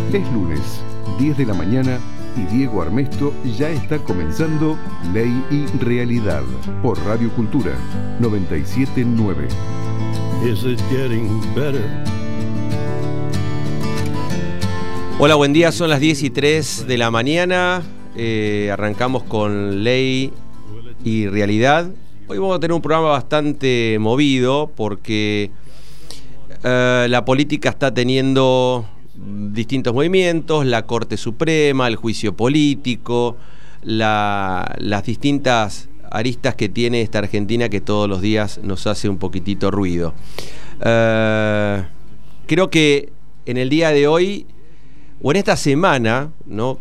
Es lunes, 10 de la mañana y Diego Armesto ya está comenzando Ley y Realidad por Radio Cultura 97.9. Is it getting better? Hola, buen día, son las 10:03 de la mañana, arrancamos con Ley y Realidad. Hoy vamos a tener un programa bastante movido porque la política está teniendo distintos movimientos, la Corte Suprema, el juicio político, las distintas aristas que tiene esta Argentina que todos los días nos hace un poquitito ruido. Creo que en el día de hoy, o en esta semana, ¿no?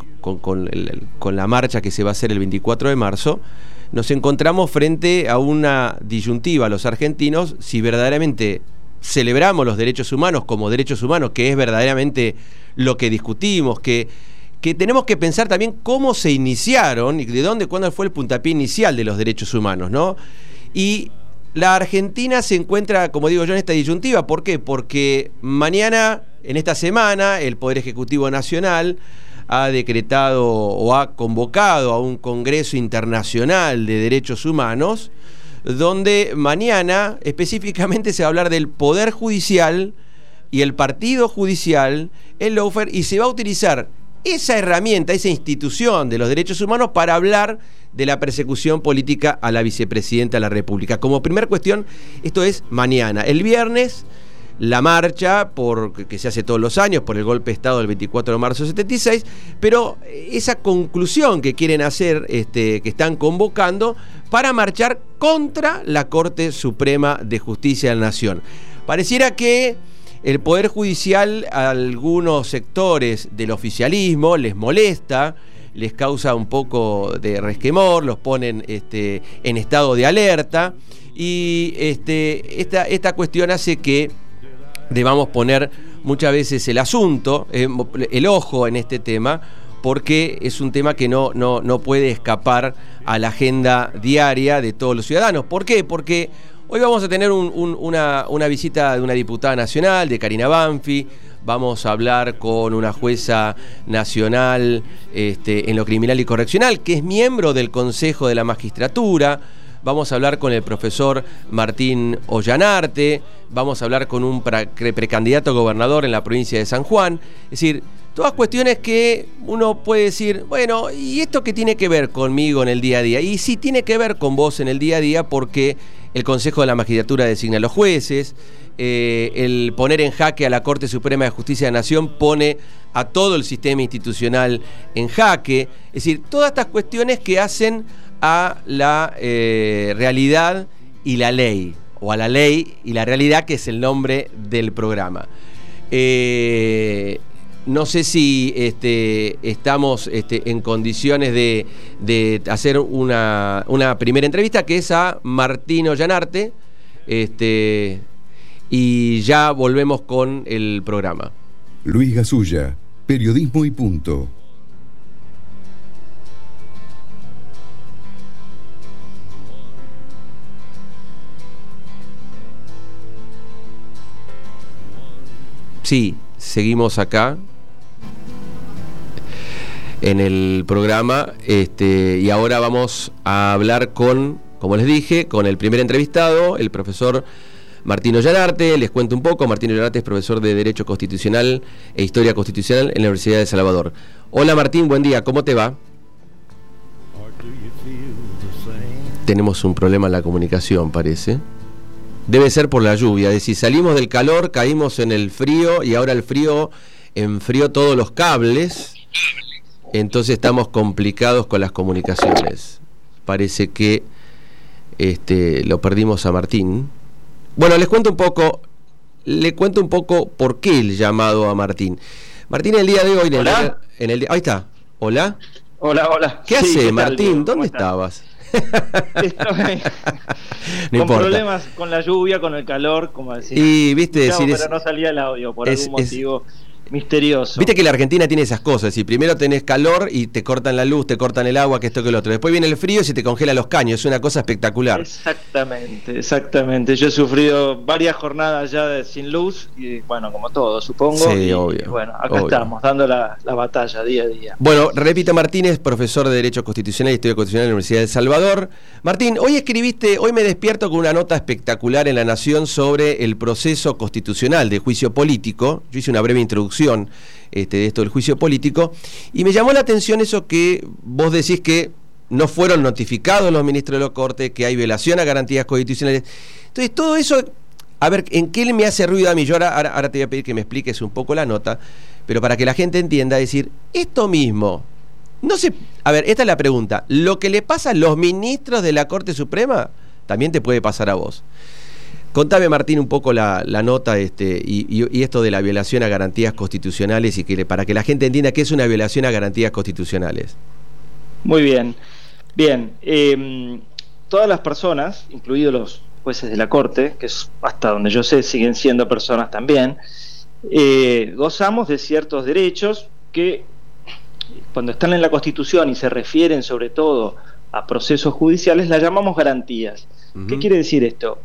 con la marcha que se va a hacer el 24 de marzo, nos encontramos frente a una disyuntiva los argentinos, si verdaderamente celebramos los derechos humanos como derechos humanos, que es verdaderamente lo que discutimos, que tenemos que pensar también cómo se iniciaron y de dónde, cuándo fue el puntapié inicial de los derechos humanos, ¿no? Y la Argentina se encuentra, como digo yo, en esta disyuntiva. ¿Por qué? Porque mañana, en esta semana, el Poder Ejecutivo Nacional ha decretado o ha convocado a un Congreso Internacional de Derechos Humanos, donde mañana específicamente se va a hablar del Poder Judicial y el Partido Judicial, el lawfare, y se va a utilizar esa herramienta, esa institución de los derechos humanos para hablar de la persecución política a la vicepresidenta de la República. Como primer cuestión, esto es mañana. El viernes, la marcha que se hace todos los años por el golpe de Estado del 24 de marzo del 76, pero esa conclusión que quieren hacer, que están convocando para marchar contra la Corte Suprema de Justicia de la Nación. Pareciera que el Poder Judicial a algunos sectores del oficialismo les molesta, les causa un poco de resquemor, los ponen en estado de alerta, y esta cuestión hace que debamos poner muchas veces el asunto, el ojo en este tema, porque es un tema que no puede escapar a la agenda diaria de todos los ciudadanos. ¿Por qué? Porque hoy vamos a tener una visita de una diputada nacional, de Karina Banfi. Vamos a hablar con una jueza nacional en lo criminal y correccional, que es miembro del Consejo de la Magistratura. Vamos a hablar con el profesor Martín Ollanarte, vamos a hablar con un precandidato a gobernador en la provincia de San Juan. Es decir, todas cuestiones que uno puede decir, bueno, ¿y esto qué tiene que ver conmigo en el día a día? Y sí tiene que ver con vos en el día a día, porque el Consejo de la Magistratura designa a los jueces, el poner en jaque a la Corte Suprema de Justicia de la Nación pone a todo el sistema institucional en jaque. Es decir, todas estas cuestiones que hacen a la realidad y la ley, o a la ley y la realidad, que es el nombre del programa. No sé si estamos en condiciones de hacer una primera entrevista, que es a Martín Ollanarte, y ya volvemos con el programa. Luis Gasulla, Periodismo y Punto. Sí, seguimos acá en el programa, y ahora vamos a hablar como les dije, con el primer entrevistado, el profesor Martín Ollanarte. Les cuento un poco. Martín Ollanarte es profesor de Derecho Constitucional e Historia Constitucional en la Universidad de Salvador. Hola Martín, buen día, ¿cómo te va? Tenemos un problema en la comunicación, parece. Debe ser por la lluvia. Es decir, salimos del calor, caímos en el frío, y ahora el frío enfrió todos los cables. Entonces estamos complicados con las comunicaciones. Parece que lo perdimos a Martín. Bueno, le cuento un poco por qué el llamado a Martín. Martín, el día de hoy, ahí está. Hola. Hola. ¿Qué hace, Martín? ¿Dónde estabas? Estoy no con importa. Problemas con la lluvia, con el calor, como decía. Y viste decir, pero no salía el audio por algún motivo. misterioso. Viste que la Argentina tiene esas cosas, y primero tenés calor y te cortan la luz, te cortan el agua, que esto que lo otro. Después viene el frío y se te congela los caños, es una cosa espectacular. Exactamente. Yo he sufrido varias jornadas ya sin luz, y bueno, como todo, supongo. Sí, y, obvio. Bueno, acá estamos, dando la batalla día a día. Bueno, Repito Martínez, profesor de Derecho Constitucional y Historia Constitucional en la Universidad de El Salvador. Martín, hoy me despierto con una nota espectacular en La Nación sobre el proceso constitucional de juicio político. Yo hice una breve introducción de esto del juicio político, y me llamó la atención eso que vos decís, que no fueron notificados los ministros de la Corte, que hay violación a garantías constitucionales. Entonces, todo eso, a ver, ¿en qué me hace ruido a mí? Yo ahora te voy a pedir que me expliques un poco la nota, pero para que la gente entienda, decir, esto mismo, no sé, a ver, esta es la pregunta, lo que le pasa a los ministros de la Corte Suprema, también te puede pasar a vos. Contame, Martín, un poco la nota y esto de la violación a garantías constitucionales, y para que la gente entienda qué es una violación a garantías constitucionales. Muy bien. Todas las personas, incluidos los jueces de la Corte, que es, hasta donde yo sé, siguen siendo personas también, gozamos de ciertos derechos que, cuando están en la Constitución y se refieren sobre todo a procesos judiciales, las llamamos garantías. ¿Qué quiere decir esto?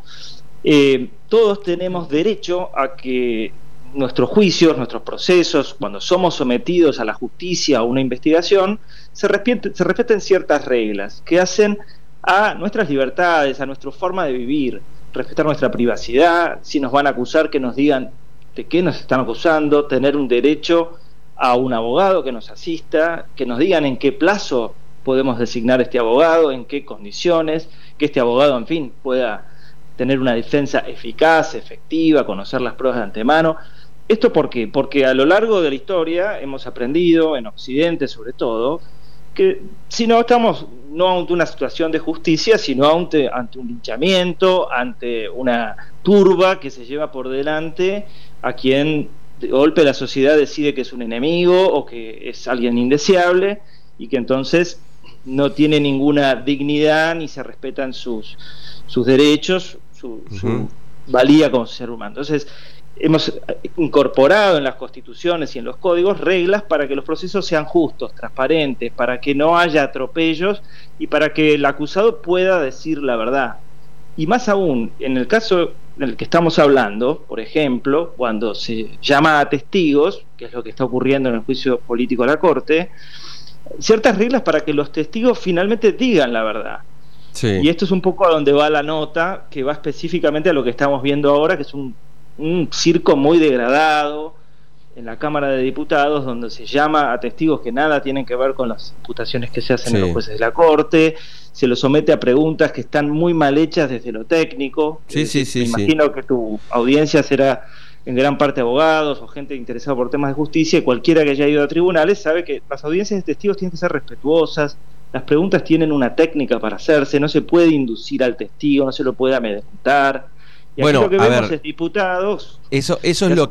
Todos tenemos derecho a que nuestros juicios, nuestros procesos, cuando somos sometidos a la justicia o una investigación, se respeten ciertas reglas que hacen a nuestras libertades, a nuestra forma de vivir, respetar nuestra privacidad, si nos van a acusar, que nos digan de qué nos están acusando, tener un derecho a un abogado que nos asista, que nos digan en qué plazo podemos designar este abogado, en qué condiciones, que este abogado, en fin, pueda tener una defensa eficaz, efectiva, conocer las pruebas de antemano. ¿Esto por qué? Porque a lo largo de la historia hemos aprendido, en Occidente sobre todo, que si no estamos no ante una situación de justicia, sino ante un linchamiento, ante una turba que se lleva por delante a quien de golpe la sociedad decide que es un enemigo o que es alguien indeseable, y que entonces no tiene ninguna dignidad ni se respetan sus derechos, su valía como ser humano. Entonces, hemos incorporado en las constituciones y en los códigos reglas para que los procesos sean justos, transparentes, para que no haya atropellos y para que el acusado pueda decir la verdad. Y más aún, en el caso en el que estamos hablando, por ejemplo, cuando se llama a testigos, que es lo que está ocurriendo en el juicio político de la Corte, ciertas reglas para que los testigos finalmente digan la verdad. Sí. Y esto es un poco a donde va la nota, que va específicamente a lo que estamos viendo ahora, que es un circo muy degradado en la Cámara de Diputados, donde se llama a testigos que nada tienen que ver con las imputaciones que se hacen en los jueces de la Corte, se los somete a preguntas que están muy mal hechas desde lo técnico. Me imagino que tu audiencia será en gran parte abogados o gente interesada por temas de justicia, y cualquiera que haya ido a tribunales sabe que las audiencias de testigos tienen que ser respetuosas, las preguntas tienen una técnica para hacerse, no se puede inducir al testigo, no se lo puede amedrentar. Y aquí lo que vemos es diputados. Eso es lo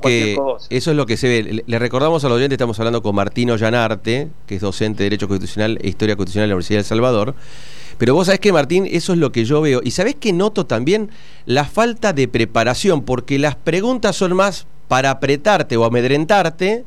que se ve. Le recordamos al oyente, estamos hablando con Martín Ollanarte, que es docente de Derecho Constitucional e Historia Constitucional de la Universidad de El Salvador. Pero vos sabés que, Martín, eso es lo que yo veo. Y sabés que noto también la falta de preparación, porque las preguntas son más para apretarte o amedrentarte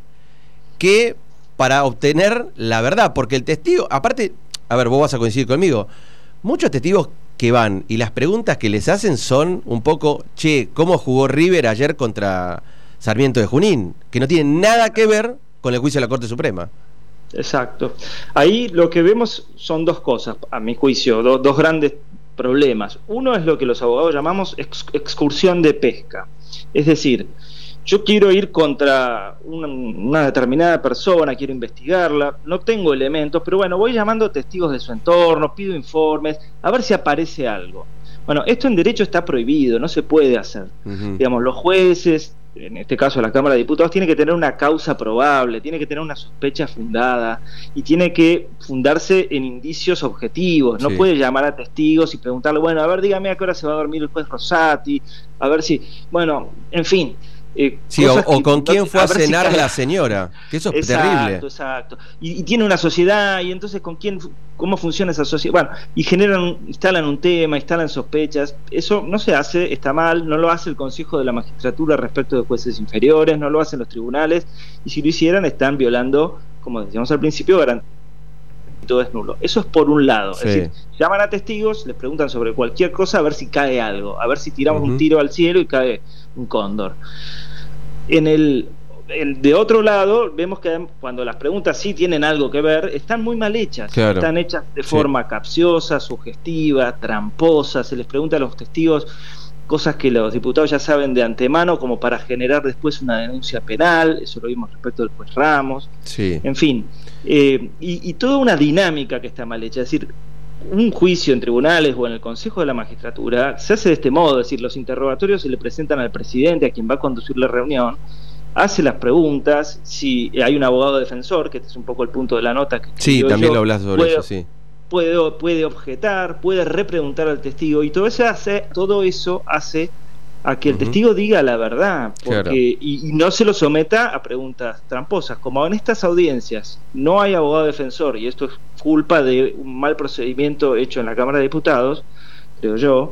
que para obtener la verdad. Porque el testigo, aparte, a ver, vos vas a coincidir conmigo, muchos testigos que van y las preguntas que les hacen son un poco, ¿cómo jugó River ayer contra Sarmiento de Junín? Que no tienen nada que ver con el juicio de la Corte Suprema. Exacto. Ahí lo que vemos son dos cosas, a mi juicio, dos grandes problemas. Uno es lo que los abogados llamamos excursión de pesca. Es decir, yo quiero ir contra una determinada persona, quiero investigarla, no tengo elementos, pero bueno, voy llamando testigos de su entorno, pido informes, a ver si aparece algo. Bueno, esto en derecho está prohibido, no se puede hacer. Digamos, los jueces, en este caso la Cámara de Diputados, tiene que tener una causa probable, tiene que tener una sospecha fundada y tiene que fundarse en indicios objetivos. No puede llamar a testigos y preguntarle, bueno, a ver, dígame a qué hora se va a dormir el juez Rosati, a ver si, bueno, en fin. Sí, o con quién fue a cenar la señora, que eso es terrible. Exacto. Y tiene una sociedad, y entonces cómo funciona esa sociedad. Bueno, y instalan un tema, instalan sospechas. Eso no se hace, está mal, no lo hace el Consejo de la Magistratura respecto de jueces inferiores, no lo hacen los tribunales, y si lo hicieran están violando, como decíamos al principio, garantía. Todo es nulo. Eso es por un lado. Sí. Es decir, llaman a testigos, les preguntan sobre cualquier cosa a ver si cae algo, a ver si tiramos un tiro al cielo y cae un cóndor. De otro lado, vemos que cuando las preguntas sí tienen algo que ver, están muy mal hechas. Claro. Están hechas de forma capciosa, sugestiva, tramposa. Se les pregunta a los testigos cosas que los diputados ya saben de antemano, como para generar después una denuncia penal. Eso lo vimos respecto del juez Ramos. Sí. En fin, y toda una dinámica que está mal hecha. Es decir, un juicio en tribunales o en el Consejo de la Magistratura se hace de este modo. Es decir, los interrogatorios se le presentan al presidente, a quien va a conducir la reunión, hace las preguntas. Si hay un abogado defensor, que este es un poco el punto de la nota que también lo hablas sobre eso, sí. Puede objetar, puede repreguntar al testigo, y todo eso hace a que el testigo diga la verdad, porque, y no se lo someta a preguntas tramposas. Como en estas audiencias no hay abogado defensor, y esto es culpa de un mal procedimiento hecho en la Cámara de Diputados, creo yo,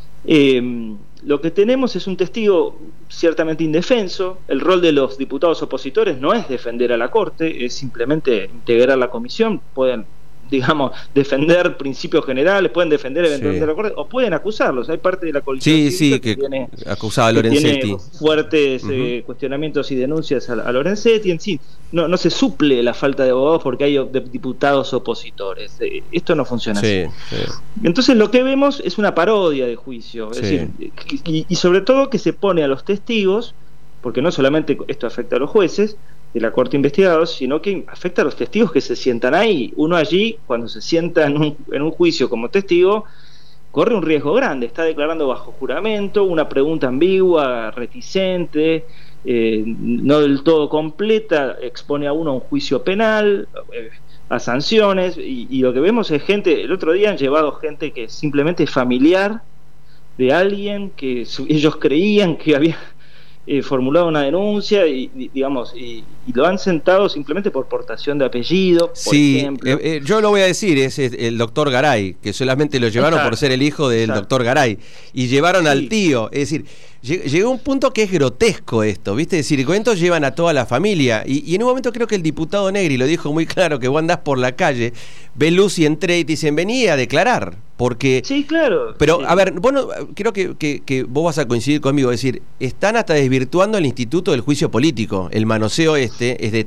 lo que tenemos es un testigo ciertamente indefenso. El rol de los diputados opositores no es defender a la Corte, es simplemente integrar la comisión. Pueden, digamos, defender principios generales, pueden defender eventualmente la Corte, o pueden acusarlos. Hay parte de la coalición que acusaba a Lorenzetti. Tiene fuertes cuestionamientos y denuncias a Lorenzetti. En sí, no se suple la falta de abogados porque hay diputados opositores. Esto no funciona así. Entonces lo que vemos es una parodia de juicio, es decir, y sobre todo que se pone a los testigos, porque no solamente esto afecta a los jueces de la Corte de Investigados, sino que afecta a los testigos que se sientan ahí. Uno allí, cuando se sienta en un juicio como testigo, corre un riesgo grande. Está declarando bajo juramento, una pregunta ambigua, reticente, no del todo completa, expone a uno a un juicio penal, a sanciones, y lo que vemos es gente. El otro día han llevado gente que simplemente es familiar de alguien que ellos creían que había formulado una denuncia, y lo han sentado simplemente por portación de apellido, por ejemplo. Yo lo voy a decir, es el doctor Garay, que solamente lo llevaron por ser el hijo del doctor Garay, y llevaron al tío. Es decir, llegó un punto que es grotesco esto, ¿viste? Es decir, con esto llevan a toda la familia, y en un momento creo que el diputado Negri lo dijo muy claro, que vos andás por la calle, ves luz y entré y te dicen, vení a declarar, porque... Sí, claro. Pero, a ver, bueno, creo que vos vas a coincidir conmigo, es decir, están hasta desvirtuando el instituto del juicio político. El manoseo es de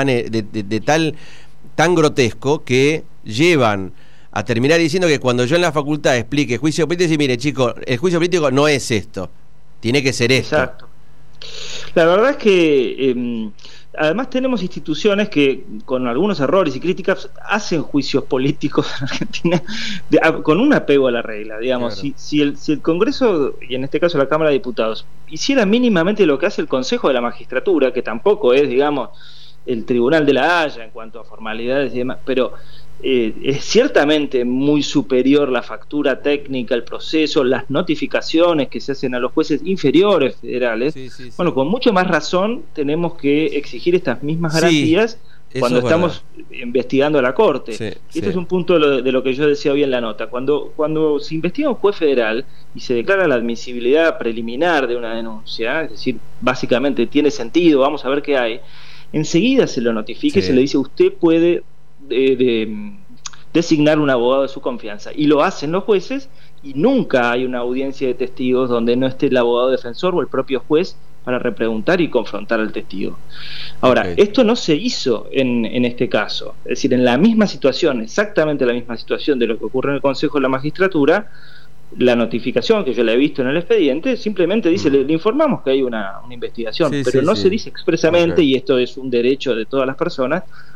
tal tan grotesco que llevan a terminar diciendo que cuando yo en la facultad explique juicio político, y mire, chico, el juicio político no es esto, tiene que ser esto. Exacto. La verdad es que además tenemos instituciones que, con algunos errores y críticas, hacen juicios políticos en Argentina con un apego a la regla, digamos. Claro. Si el Congreso, y en este caso la Cámara de Diputados, hiciera mínimamente lo que hace el Consejo de la Magistratura, que tampoco es, digamos, el Tribunal de la Haya en cuanto a formalidades y demás, pero es ciertamente muy superior la factura técnica, el proceso, las notificaciones que se hacen a los jueces inferiores federales. Bueno, con mucho más razón tenemos que exigir estas mismas garantías cuando estamos investigando a la Corte. Este es un punto de lo que yo decía hoy en la nota. Cuando se investiga un juez federal y se declara la admisibilidad preliminar de una denuncia, es decir, básicamente tiene sentido, vamos a ver qué hay, enseguida se lo notifica y se le dice, usted puede designar un abogado de su confianza, y lo hacen los jueces, y nunca hay una audiencia de testigos donde no esté el abogado defensor o el propio juez para repreguntar y confrontar al testigo. Ahora, esto no se hizo en este caso, es decir, en la misma situación, exactamente la misma situación de lo que ocurre en el Consejo de la Magistratura, la notificación que yo la he visto en el expediente simplemente dice, le informamos que hay una investigación, pero no se dice expresamente, y esto es un derecho de todas las personas,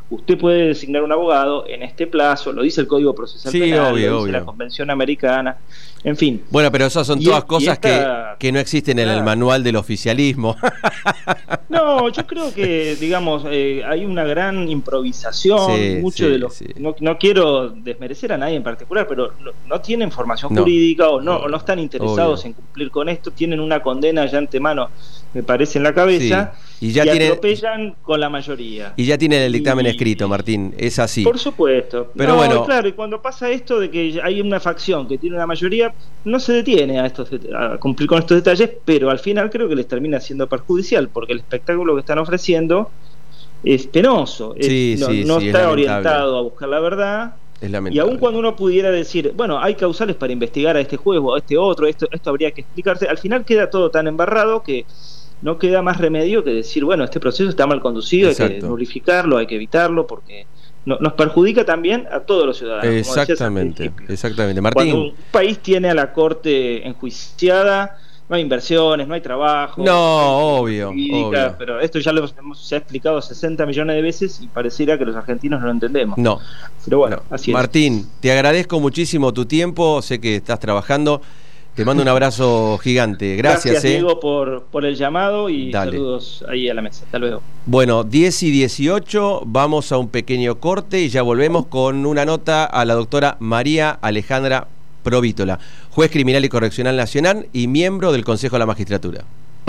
usted puede designar un abogado en este plazo, lo dice el Código Procesal Penal, lo dice la Convención Americana, en fin. Bueno, pero esas son todas cosas que no existen en el manual del oficialismo. No, yo creo que, digamos, hay una gran improvisación, no quiero desmerecer a nadie en particular, pero no tienen formación jurídica o no están interesados en cumplir con esto, tienen una condena ya antemano, me parece, en la cabeza, y atropellan con la mayoría. Y ya tienen el dictamen escrito, Martín, es así. Por supuesto. Pero bueno, claro, y cuando pasa esto de que hay una facción que tiene una mayoría, no se detiene a cumplir con estos detalles, pero al final creo que les termina siendo perjudicial, porque el espectáculo que están ofreciendo es penoso, no está orientado a buscar la verdad. Y aun cuando uno pudiera decir, bueno, hay causales para investigar a este juez o a este otro, esto habría que explicarse, al final queda todo tan embarrado que no queda más remedio que decir, bueno, este proceso está mal conducido, hay que nulificarlo, hay que evitarlo, porque nos perjudica también a todos los ciudadanos. Exactamente. Martín, cuando un país tiene a la Corte enjuiciada, no hay inversiones, no hay trabajo. No, obvio. Pero esto ya lo se ha explicado 60 millones de veces y pareciera que los argentinos no lo entendemos. No. Pero bueno, así es. Martín, te agradezco muchísimo tu tiempo, sé que estás trabajando. Te mando un abrazo gigante. Gracias, Diego, por el llamado y saludos ahí a la mesa. Hasta luego. Bueno, 10:18, vamos a un pequeño corte y ya volvemos con una nota a la doctora María Alejandra Provítola, juez criminal y correccional nacional y miembro del Consejo de la Magistratura.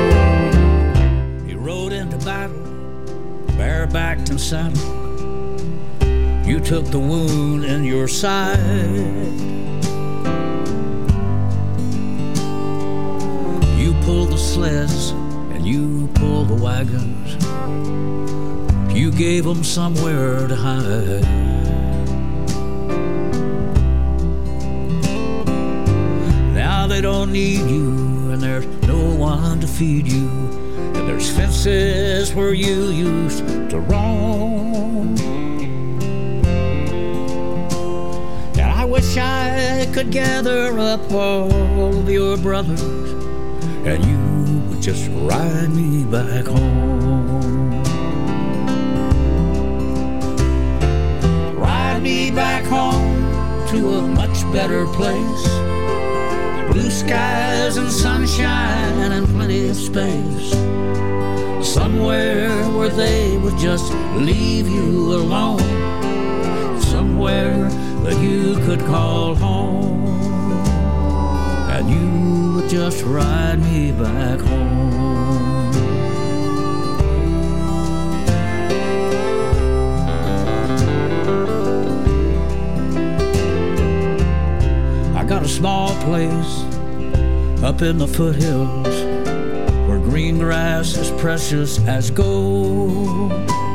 You pull the sleds and you pull the wagons. You gave them somewhere to hide. Now they don't need you and there's no one to feed you. And there's fences where you used to roam. And I wish I could gather up all of your brothers and you would just ride me back home. Ride me back home to a much better place. Blue skies and sunshine and plenty of space. Somewhere where they would just leave you alone. Somewhere that you could call home. And you just ride me back home. I got a small place up in the foothills where green grass is precious as gold.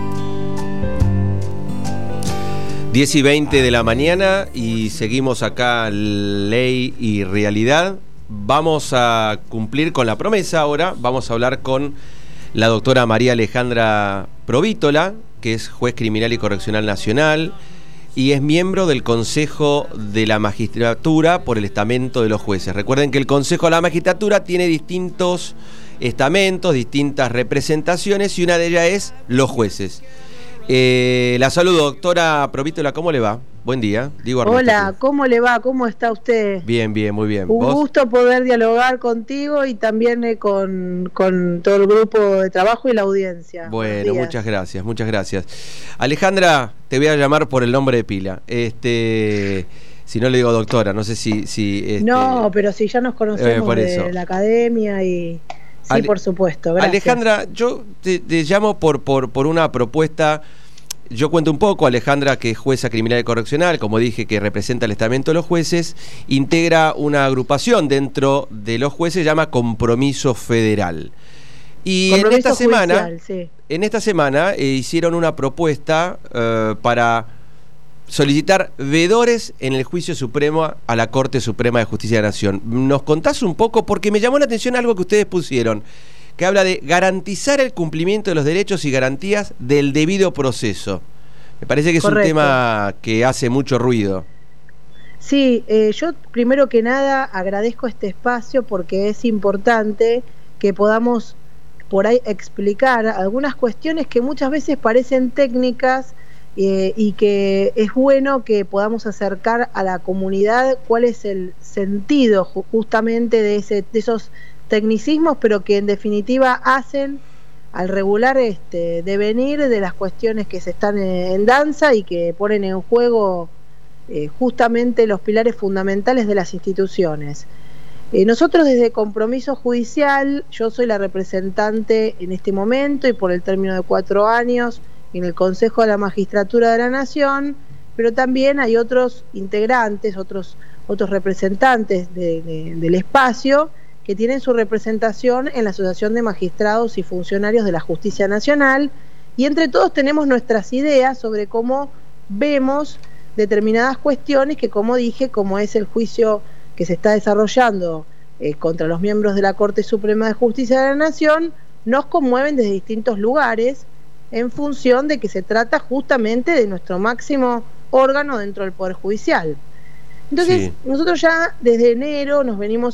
10:20 de la mañana y seguimos acá, Ley y Realidad. Vamos a cumplir con la promesa ahora, vamos a hablar con la doctora María Alejandra Provítola, que es juez criminal y correccional nacional y es miembro del Consejo de la Magistratura por el estamento de los jueces. Recuerden que el Consejo de la Magistratura tiene distintos estamentos, distintas representaciones y una de ellas es los jueces. La saludo, doctora Provítola, ¿cómo le va? Buen día, digo Armando. Hola, ¿cómo le va? ¿Cómo está usted? Bien, muy bien. Un gusto poder dialogar contigo y también con todo el grupo de trabajo y la audiencia. Bueno, muchas gracias. Alejandra, te voy a llamar por el nombre de pila. Si no le digo doctora, no sé si No, pero si ya nos conocemos de la academia y... Sí, por supuesto, gracias. Alejandra, yo te llamo por una propuesta. Yo cuento un poco. Alejandra, que es jueza criminal y correccional, como dije, que representa el estamento de los jueces, integra una agrupación dentro de los jueces, llama Compromiso Federal. Y Compromiso en esta semana hicieron una propuesta para solicitar veedores en el juicio supremo a la Corte Suprema de Justicia de la Nación. ¿Nos contás un poco? Porque me llamó la atención algo que ustedes pusieron, que habla de garantizar el cumplimiento de los derechos y garantías del debido proceso. Me parece que es un tema que hace mucho ruido. Sí, yo primero que nada agradezco este espacio porque es importante que podamos por ahí explicar algunas cuestiones que muchas veces parecen técnicas y que es bueno que podamos acercar a la comunidad cuál es el sentido justamente de esos tecnicismos, pero que en definitiva hacen al regular devenir de las cuestiones que se están en danza y que ponen en juego justamente los pilares fundamentales de las instituciones. Nosotros desde Compromiso Judicial, yo soy la representante en este momento y por el término de 4 años en el Consejo de la Magistratura de la Nación, pero también hay otros integrantes, otros representantes del espacio que tienen su representación en la Asociación de Magistrados y Funcionarios de la Justicia Nacional, y entre todos tenemos nuestras ideas sobre cómo vemos determinadas cuestiones que, como dije, como es el juicio que se está desarrollando contra los miembros de la Corte Suprema de Justicia de la Nación, nos conmueven desde distintos lugares en función de que se trata justamente de nuestro máximo órgano dentro del Poder Judicial. Entonces, nosotros ya desde enero nos venimos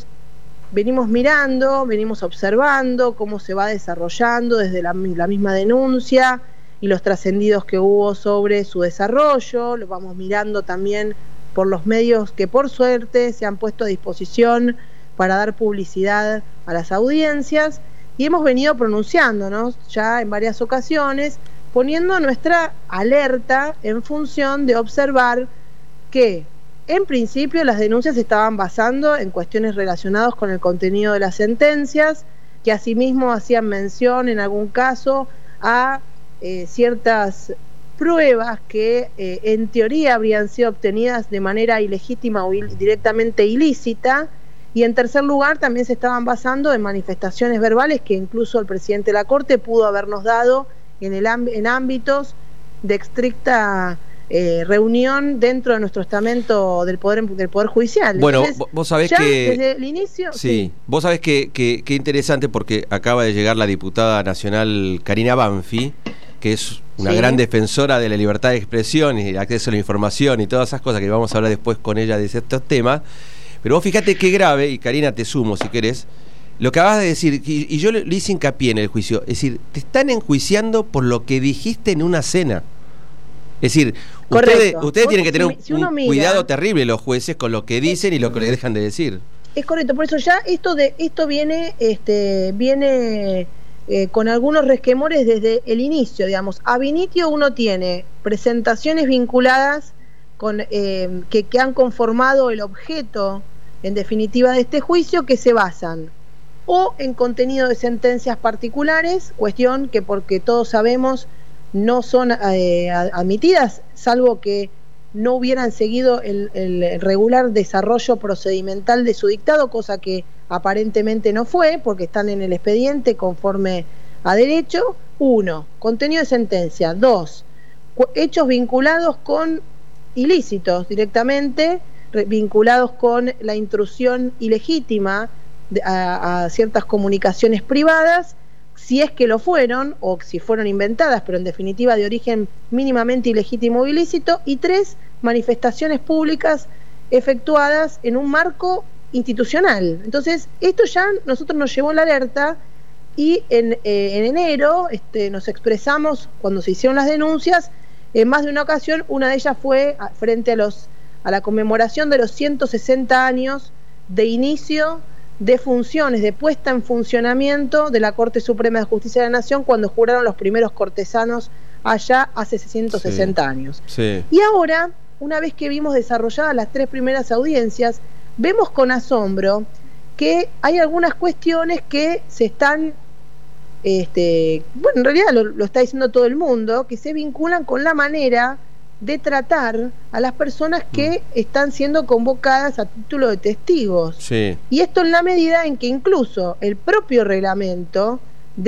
mirando, venimos observando cómo se va desarrollando desde la misma denuncia y los trascendidos que hubo sobre su desarrollo, lo vamos mirando también por los medios que por suerte se han puesto a disposición para dar publicidad a las audiencias, y hemos venido pronunciándonos ya en varias ocasiones, poniendo nuestra alerta en función de observar que en principio las denuncias se estaban basando en cuestiones relacionadas con el contenido de las sentencias, que asimismo hacían mención en algún caso a ciertas pruebas que en teoría habrían sido obtenidas de manera ilegítima o directamente ilícita, y en tercer lugar también se estaban basando en manifestaciones verbales que incluso el presidente de la Corte pudo habernos dado en ámbitos de estricta reunión dentro de nuestro estamento del Poder Judicial. Bueno, entonces, vos sabés ya que desde el inicio... Sí, vos sabés que interesante, porque acaba de llegar la diputada nacional Karina Banfi, que es una gran defensora de la libertad de expresión y el acceso a la información y todas esas cosas que vamos a hablar después con ella de estos temas. Pero vos fíjate qué grave, y Karina te sumo si querés, lo que acabas de decir, y yo le hice hincapié en el juicio, es decir, te están enjuiciando por lo que dijiste en una cena. Es decir, ustedes tienen que tener un cuidado terrible, los jueces, con lo que dicen y lo que le dejan de decir. Es correcto, por eso ya esto viene con algunos resquemores desde el inicio, digamos. Ab initio uno tiene presentaciones vinculadas con que han conformado el objeto, en definitiva, de este juicio, que se basan o en contenido de sentencias particulares, cuestión que, porque todos sabemos, no son admitidas, salvo que no hubieran seguido el regular desarrollo procedimental de su dictado, cosa que aparentemente no fue, porque están en el expediente conforme a derecho. 1. Contenido de sentencia. 2. Hechos vinculados con ilícitos directamente, vinculados con la intrusión ilegítima a ciertas comunicaciones privadas, si es que lo fueron, o si fueron inventadas, pero en definitiva de origen mínimamente ilegítimo o ilícito. Y 3, manifestaciones públicas efectuadas en un marco institucional. Entonces, esto ya nosotros nos llevó la alerta, y en enero nos expresamos cuando se hicieron las denuncias, en más de una ocasión. Una de ellas fue frente a la conmemoración de los 160 años de inicio de funciones, de puesta en funcionamiento de la Corte Suprema de Justicia de la Nación, cuando juraron los primeros cortesanos allá hace 160 años. Sí. Y ahora, una vez que vimos desarrolladas las 3 primeras audiencias, vemos con asombro que hay algunas cuestiones que se están, bueno, en realidad lo está diciendo todo el mundo, que se vinculan con la manera de tratar a las personas que están siendo convocadas a título de testigos. Sí. Y esto en la medida en que incluso el propio reglamento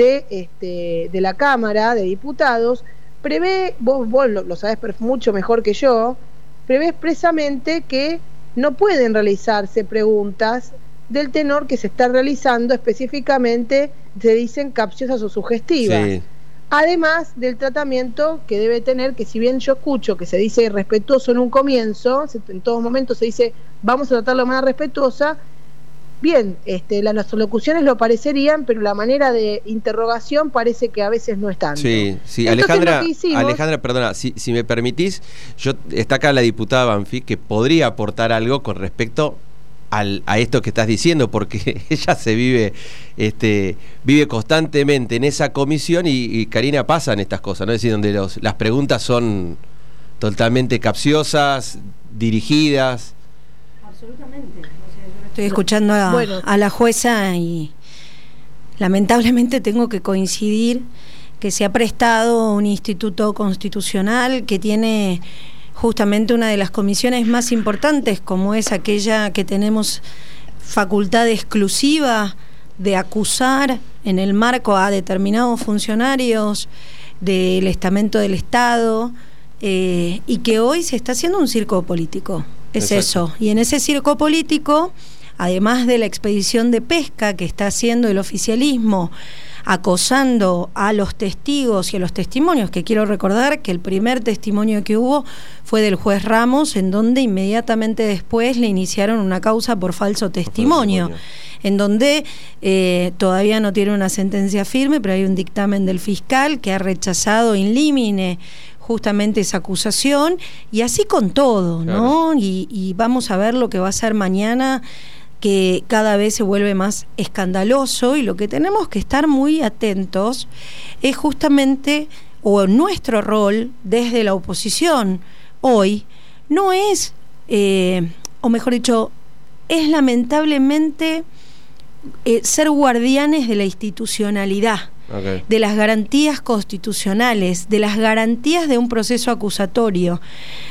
de la Cámara de Diputados prevé, vos lo sabés mucho mejor que yo, prevé expresamente que no pueden realizarse preguntas del tenor que se está realizando, específicamente se dicen capciosas o sugestivas. Sí. Además del tratamiento que debe tener, que si bien yo escucho que se dice respetuoso en un comienzo, en todos momentos se dice vamos a tratarlo de manera respetuosa, bien, las soluciones lo parecerían, pero la manera de interrogación parece que a veces no es tanto. Sí, Alejandra, perdona, si me permitís, está acá la diputada Banfi, que podría aportar algo con respecto a esto que estás diciendo, porque ella se vive constantemente en esa comisión y Karina, pasan estas cosas, ¿no? Es decir, donde las preguntas son totalmente capciosas, dirigidas. Absolutamente. Estoy escuchando a la jueza y lamentablemente tengo que coincidir que se ha prestado un instituto constitucional que tiene justamente una de las comisiones más importantes, como es aquella que tenemos facultad exclusiva de acusar en el marco a determinados funcionarios del estamento del Estado, y que hoy se está haciendo un circo político. Es eso. Y en ese circo político, además de la expedición de pesca que está haciendo el oficialismo, acosando a los testigos y a los testimonios, que quiero recordar que el primer testimonio que hubo fue del juez Ramos, en donde inmediatamente después le iniciaron una causa por falso testimonio, en donde todavía no tiene una sentencia firme, pero hay un dictamen del fiscal que ha rechazado in limine justamente esa acusación, y así con todo, ¿no? Claro. Y vamos a ver lo que va a ser mañana, que cada vez se vuelve más escandaloso, y lo que tenemos que estar muy atentos es justamente, o nuestro rol desde la oposición hoy, no es, o mejor dicho, es lamentablemente ser guardianes de la institucionalidad, de las garantías constitucionales, de las garantías de un proceso acusatorio.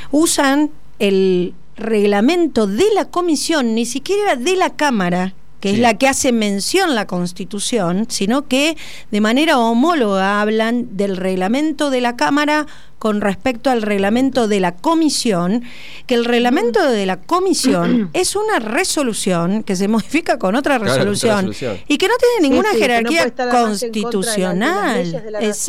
Usan el reglamento de la comisión, ni siquiera de la Cámara, que es la que hace mención la Constitución, sino que de manera homóloga hablan del reglamento de la Cámara con respecto al reglamento de la comisión, que el reglamento de la comisión es una resolución que se modifica con otra resolución, y que no tiene ninguna jerarquía constitucional.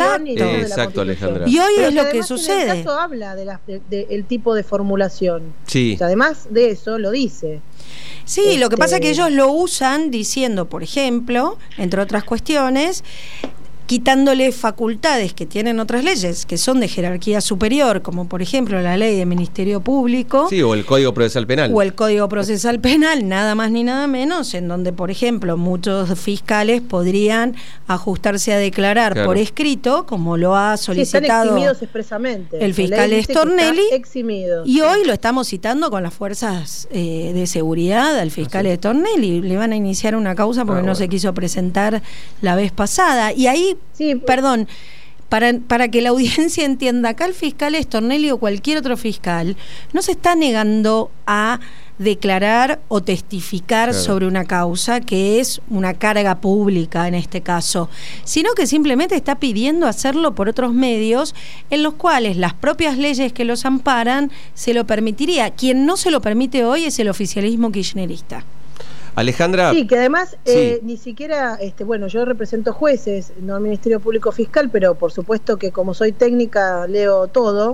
Exacto, Alejandra. Y hoy es lo que sucede. En el caso habla del tipo de formulación. Sí. O sea, además de eso lo dice. Sí, lo que pasa es que ellos lo usan diciendo, por ejemplo, entre otras cuestiones, quitándole facultades que tienen otras leyes que son de jerarquía superior, como por ejemplo la ley de Ministerio Público. Sí, o el Código Procesal Penal. O el Código Procesal Penal, nada más ni nada menos, en donde, por ejemplo, muchos fiscales podrían ajustarse a declarar por escrito, como lo ha solicitado están eximidos expresamente. El fiscal Stornelli. Y hoy lo estamos citando con las fuerzas de seguridad al fiscal Stornelli. Le van a iniciar una causa porque no se quiso presentar la vez pasada. Y ahí, perdón, para que la audiencia entienda, acá el fiscal Stornelli o cualquier otro fiscal no se está negando a declarar o testificar sobre una causa que es una carga pública en este caso, sino que simplemente está pidiendo hacerlo por otros medios en los cuales las propias leyes que los amparan se lo permitiría. Quien no se lo permite hoy es el oficialismo kirchnerista. Alejandra. Sí, que además ni siquiera, bueno, yo represento jueces, no al Ministerio Público Fiscal, pero por supuesto que como soy técnica leo todo,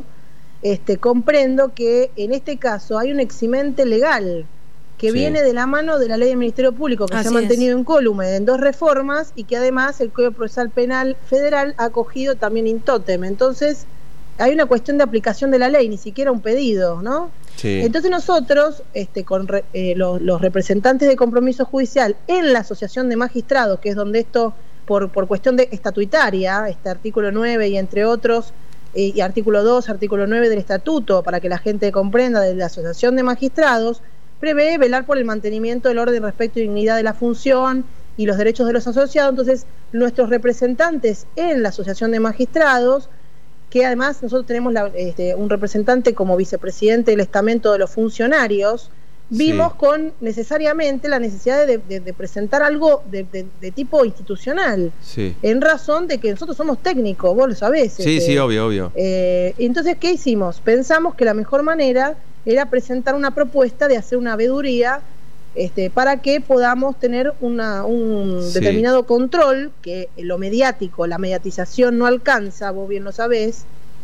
comprendo que en este caso hay un eximente legal que viene de la mano de la ley del Ministerio Público, que se ha mantenido incólume en 2 reformas, y que además el Código Procesal Penal Federal ha acogido también in totem. Entonces hay una cuestión de aplicación de la ley, ni siquiera un pedido, ¿no? Sí. Entonces nosotros, con los representantes de compromiso judicial en la Asociación de Magistrados, que es donde esto, por cuestión de estatutaria, artículo 9 y entre otros, y artículo 2, artículo 9 del estatuto, para que la gente comprenda, de la Asociación de Magistrados, prevé velar por el mantenimiento del orden, respeto y dignidad de la función y los derechos de los asociados. Entonces, nuestros representantes en la Asociación de Magistrados, que además nosotros tenemos un representante como vicepresidente del estamento de los funcionarios, vimos con necesariamente la necesidad de presentar algo de tipo institucional, en razón de que nosotros somos técnicos, vos lo sabés. Sí, obvio. Entonces, ¿qué hicimos? Pensamos que la mejor manera era presentar una propuesta de hacer una veeduría, para que podamos tener un determinado control, que lo mediático, la mediatización no alcanza, vos bien lo sabés,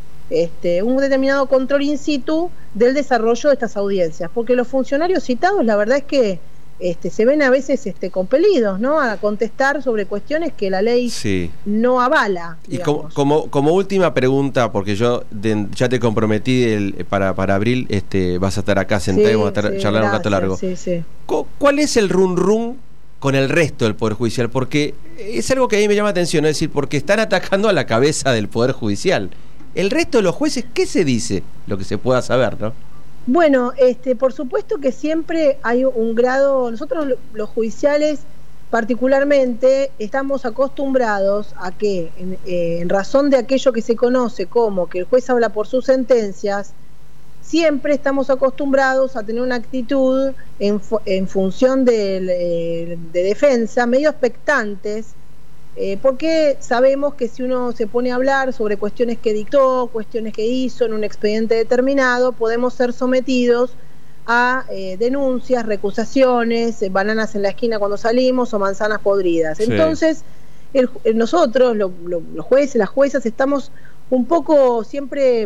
un determinado control in situ del desarrollo de estas audiencias, porque los funcionarios citados, la verdad es que se ven a veces compelidos, ¿no?, a contestar sobre cuestiones que la ley no avala. Digamos. Y como última pregunta, porque yo ya te comprometí para abril, vas a estar acá sentado y vamos a charlar un rato largo. ¿Cuál es el run con el resto del Poder Judicial? Porque es algo que a mí me llama la atención, es decir, porque están atacando a la cabeza del Poder Judicial. El resto de los jueces, ¿qué se dice? Lo que se pueda saber, ¿no? Bueno, por supuesto que siempre hay un grado, nosotros los judiciales particularmente estamos acostumbrados a que en razón de aquello que se conoce como que el juez habla por sus sentencias, siempre estamos acostumbrados a tener una actitud en función de defensa, medio expectantes, porque sabemos que si uno se pone a hablar sobre cuestiones que dictó, cuestiones que hizo en un expediente determinado, podemos ser sometidos a denuncias, recusaciones, bananas en la esquina cuando salimos o manzanas podridas. Entonces, nosotros, los jueces, las juezas, estamos un poco siempre...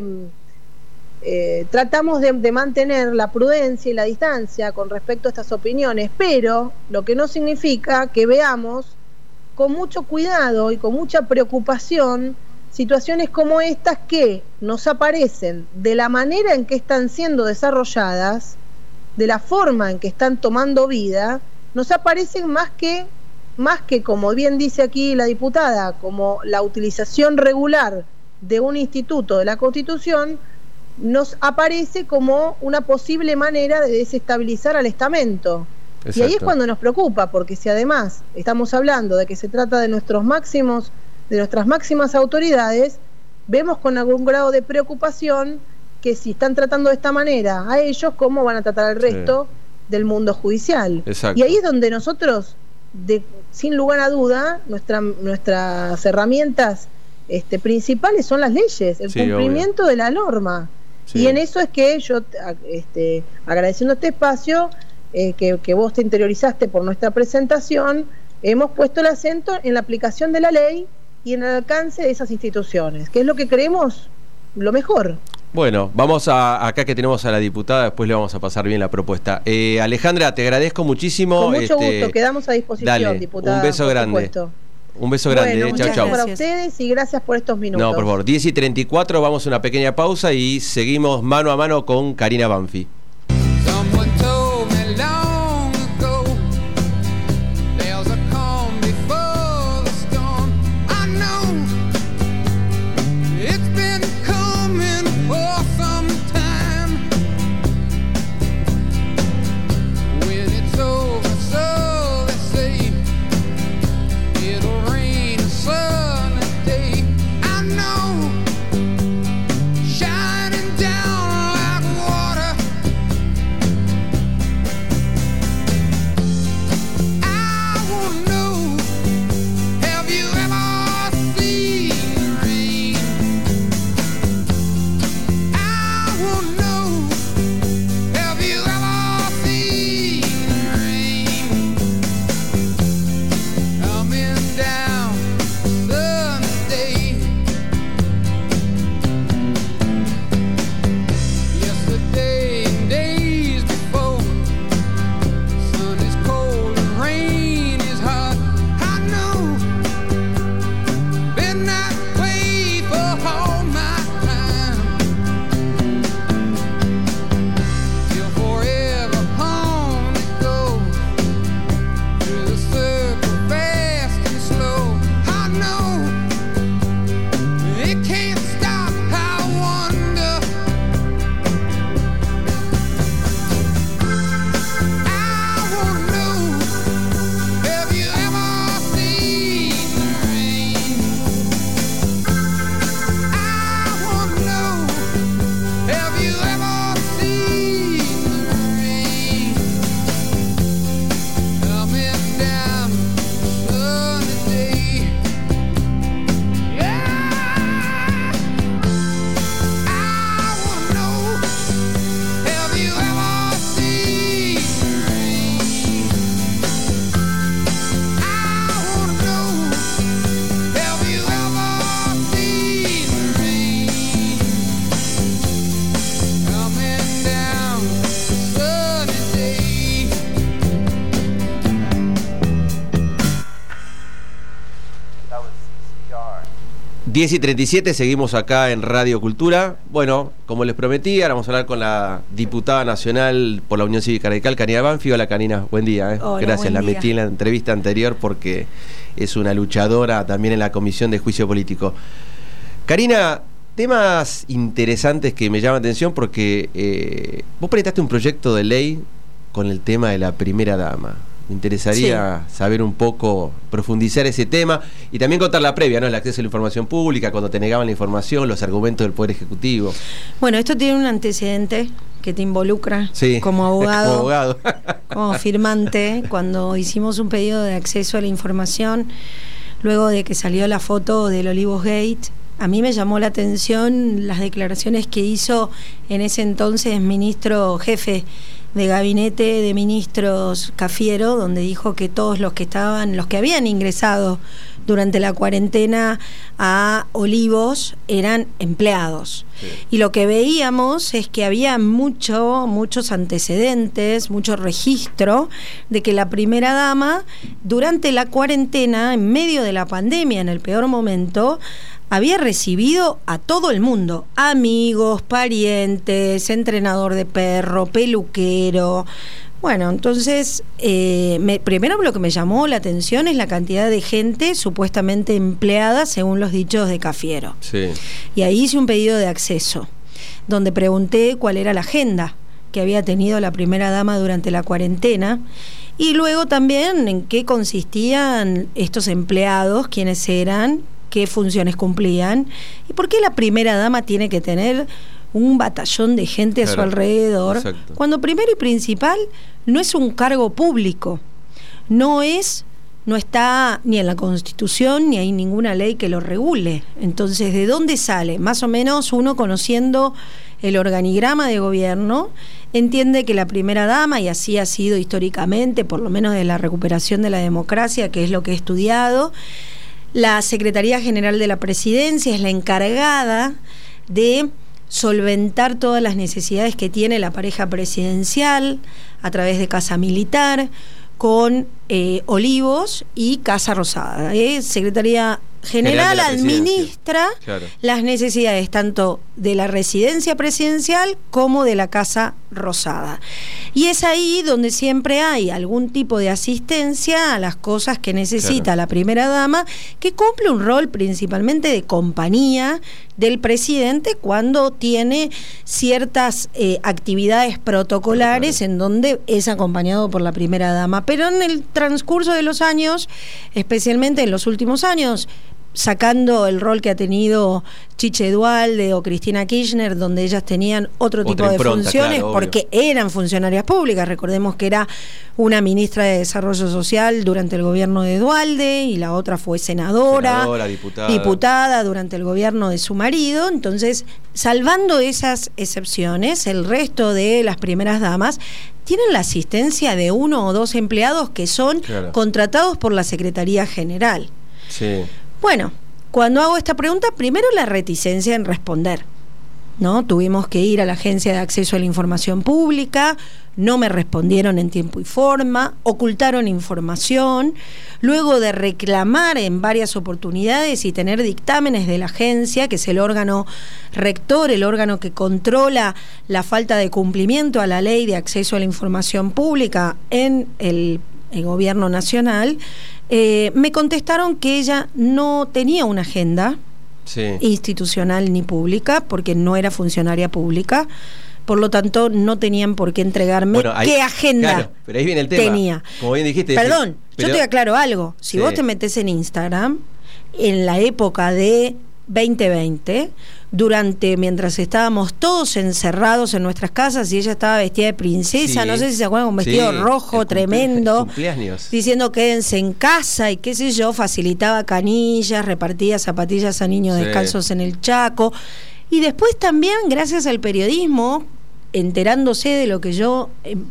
tratamos de mantener la prudencia y la distancia con respecto a estas opiniones, pero lo que no significa que veamos con mucho cuidado y con mucha preocupación situaciones como estas que nos aparecen de la manera en que están siendo desarrolladas, de la forma en que están tomando vida, nos aparecen más que, como bien dice aquí la diputada, como la utilización regular de un instituto de la Constitución, nos aparece como una posible manera de desestabilizar al estamento. Exacto. Y ahí es cuando nos preocupa, porque si además estamos hablando de que se trata de nuestras máximas autoridades, vemos con algún grado de preocupación que si están tratando de esta manera a ellos, ¿cómo van a tratar al resto del mundo judicial? Exacto. Y ahí es donde nosotros, sin lugar a duda, nuestras herramientas principales son las leyes, el cumplimiento de la norma. Y en eso es que yo, agradeciendo este espacio, que vos te interiorizaste por nuestra presentación, hemos puesto el acento en la aplicación de la ley y en el alcance de esas instituciones, que es lo que creemos lo mejor. Bueno, vamos acá que tenemos a la diputada, después le vamos a pasar bien la propuesta. Alejandra, te agradezco muchísimo. Con mucho gusto, quedamos a disposición, dale, diputada. Un beso grande. Supuesto. Un beso grande, bueno, chau, chau. Para ustedes y gracias por estos minutos. No, por favor, 10:34, vamos a una pequeña pausa y seguimos mano a mano con Karina Banfi. 10:37, seguimos acá en Radio Cultura. Bueno, como les prometí, ahora vamos a hablar con la diputada nacional por la Unión Cívica Radical, Karina Banfi. Hola, Karina, buen día. Hola, gracias, la buen día. metí en la entrevista anterior porque es una luchadora también en la Comisión de Juicio Político. Karina, temas interesantes que me llaman la atención porque vos presentaste un proyecto de ley con el tema de la primera dama. Me interesaría saber un poco, profundizar ese tema y también contar la previa, ¿no? El acceso a la información pública, cuando te negaban la información, los argumentos del Poder Ejecutivo. Bueno, esto tiene un antecedente que te involucra como abogado, como firmante, cuando hicimos un pedido de acceso a la información, luego de que salió la foto del Olivos Gate. A mí me llamó la atención las declaraciones que hizo en ese entonces ministro jefe de gabinete de ministros Cafiero, donde dijo que todos los que habían ingresado durante la cuarentena a Olivos eran empleados. Sí. Y lo que veíamos es que había muchos antecedentes, mucho registro de que la primera dama durante la cuarentena, en medio de la pandemia, en el peor momento, había recibido a todo el mundo, amigos, parientes, entrenador de perro, peluquero. Bueno, entonces, primero lo que me llamó la atención es la cantidad de gente supuestamente empleada según los dichos de Cafiero. Sí. Y ahí hice un pedido de acceso, donde pregunté cuál era la agenda que había tenido la primera dama durante la cuarentena, y luego también en qué consistían estos empleados, quiénes eran, qué funciones cumplían y por qué la primera dama tiene que tener un batallón de gente a su alrededor, cuando primero y principal no es un cargo público, no está ni en la Constitución ni hay ninguna ley que lo regule. Entonces, ¿de dónde sale? Más o menos uno, conociendo el organigrama de gobierno, entiende que la primera dama, y así ha sido históricamente, por lo menos de la recuperación de la democracia, que es lo que he estudiado, la Secretaría General de la Presidencia es la encargada de solventar todas las necesidades que tiene la pareja presidencial a través de Casa Militar, con Olivos y Casa Rosada. Secretaría General administra las necesidades tanto de la residencia presidencial como de la Casa Rosada. Y es ahí donde siempre hay algún tipo de asistencia a las cosas que necesita la primera dama, que cumple un rol principalmente de compañía del presidente cuando tiene ciertas actividades protocolares en donde es acompañado por la primera dama. Pero en el transcurso de los años, especialmente en los últimos años, sacando el rol que ha tenido Chiche Duhalde o Cristina Kirchner, donde ellas tenían otro tipo de funciones, porque eran funcionarias públicas. Recordemos que era una ministra de Desarrollo Social durante el gobierno de Duhalde y la otra fue senadora, diputada durante el gobierno de su marido. Entonces, salvando esas excepciones, el resto de las primeras damas tienen la asistencia de 1 o 2 empleados que son contratados por la Secretaría General. Sí. Bueno, cuando hago esta pregunta, primero la reticencia en responder, ¿no? Tuvimos que ir a la Agencia de Acceso a la Información Pública, no me respondieron en tiempo y forma, ocultaron información, luego de reclamar en varias oportunidades y tener dictámenes de la agencia, que es el órgano rector, el órgano que controla la falta de cumplimiento a la Ley de Acceso a la Información Pública en el Gobierno Nacional, me contestaron que ella no tenía una agenda institucional ni pública, porque no era funcionaria pública, por lo tanto no tenían por qué entregarme qué agenda pero ahí viene el tema. Tenía. Como bien dijiste, perdón, yo te aclaro algo. Si vos te metés en Instagram, en la época de 2020, mientras estábamos todos encerrados en nuestras casas y ella estaba vestida de princesa, no sé si se acuerdan, con vestido rojo tremendo, diciendo quédense en casa y qué sé yo, facilitaba canillas, repartía zapatillas a niños descalzos en el Chaco. Y después también, gracias al periodismo, enterándose de lo que yo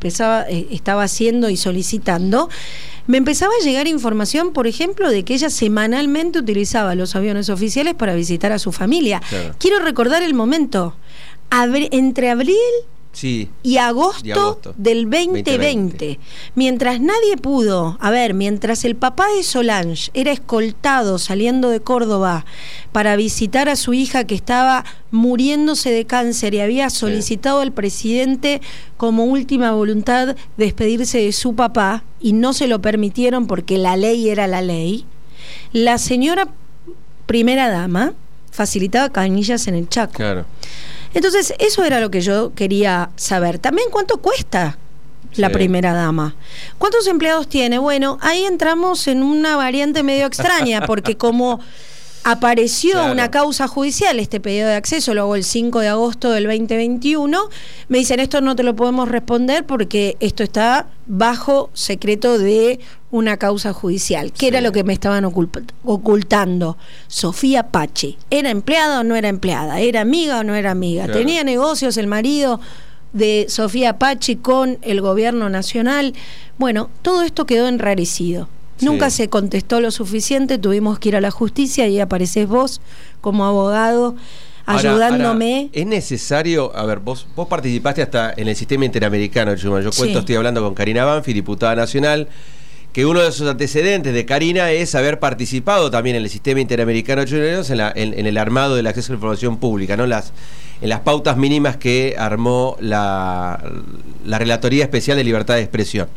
estaba haciendo y solicitando, me empezaba a llegar información, por ejemplo, de que ella semanalmente utilizaba los aviones oficiales para visitar a su familia. Quiero recordar el momento. Entre abril Sí. Y agosto del 2020. Mientras nadie pudo, mientras el papá de Solange era escoltado saliendo de Córdoba para visitar a su hija que estaba muriéndose de cáncer y había solicitado al presidente como última voluntad despedirse de su papá y no se lo permitieron porque la ley era la ley, la señora primera dama facilitaba canillas en el Chaco. Claro. Entonces, eso era lo que yo quería saber. También, ¿cuánto cuesta la primera dama? ¿Cuántos empleados tiene? Bueno, ahí entramos en una variante medio extraña, porque como apareció una causa judicial, este pedido de acceso, lo hago el 5 de agosto del 2021, me dicen, esto no te lo podemos responder porque esto está bajo secreto de una causa judicial. ¿Qué era lo que me estaban ocultando? Sofía Pache, ¿era empleada o no era empleada? ¿Era amiga o no era amiga? Claro. ¿Tenía negocios el marido de Sofía Pache con el gobierno nacional? Bueno, todo esto quedó enrarecido. Nunca se contestó lo suficiente, tuvimos que ir a la justicia y apareces vos como abogado ayudándome. Ahora, es necesario, vos participaste hasta en el sistema interamericano, yo cuento, estoy hablando con Karina Banfi, diputada nacional, que uno de sus antecedentes de Karina es haber participado también en el sistema interamericano en el armado del acceso a la información pública, ¿no? En las pautas mínimas que armó la Relatoría Especial de Libertad de Expresión.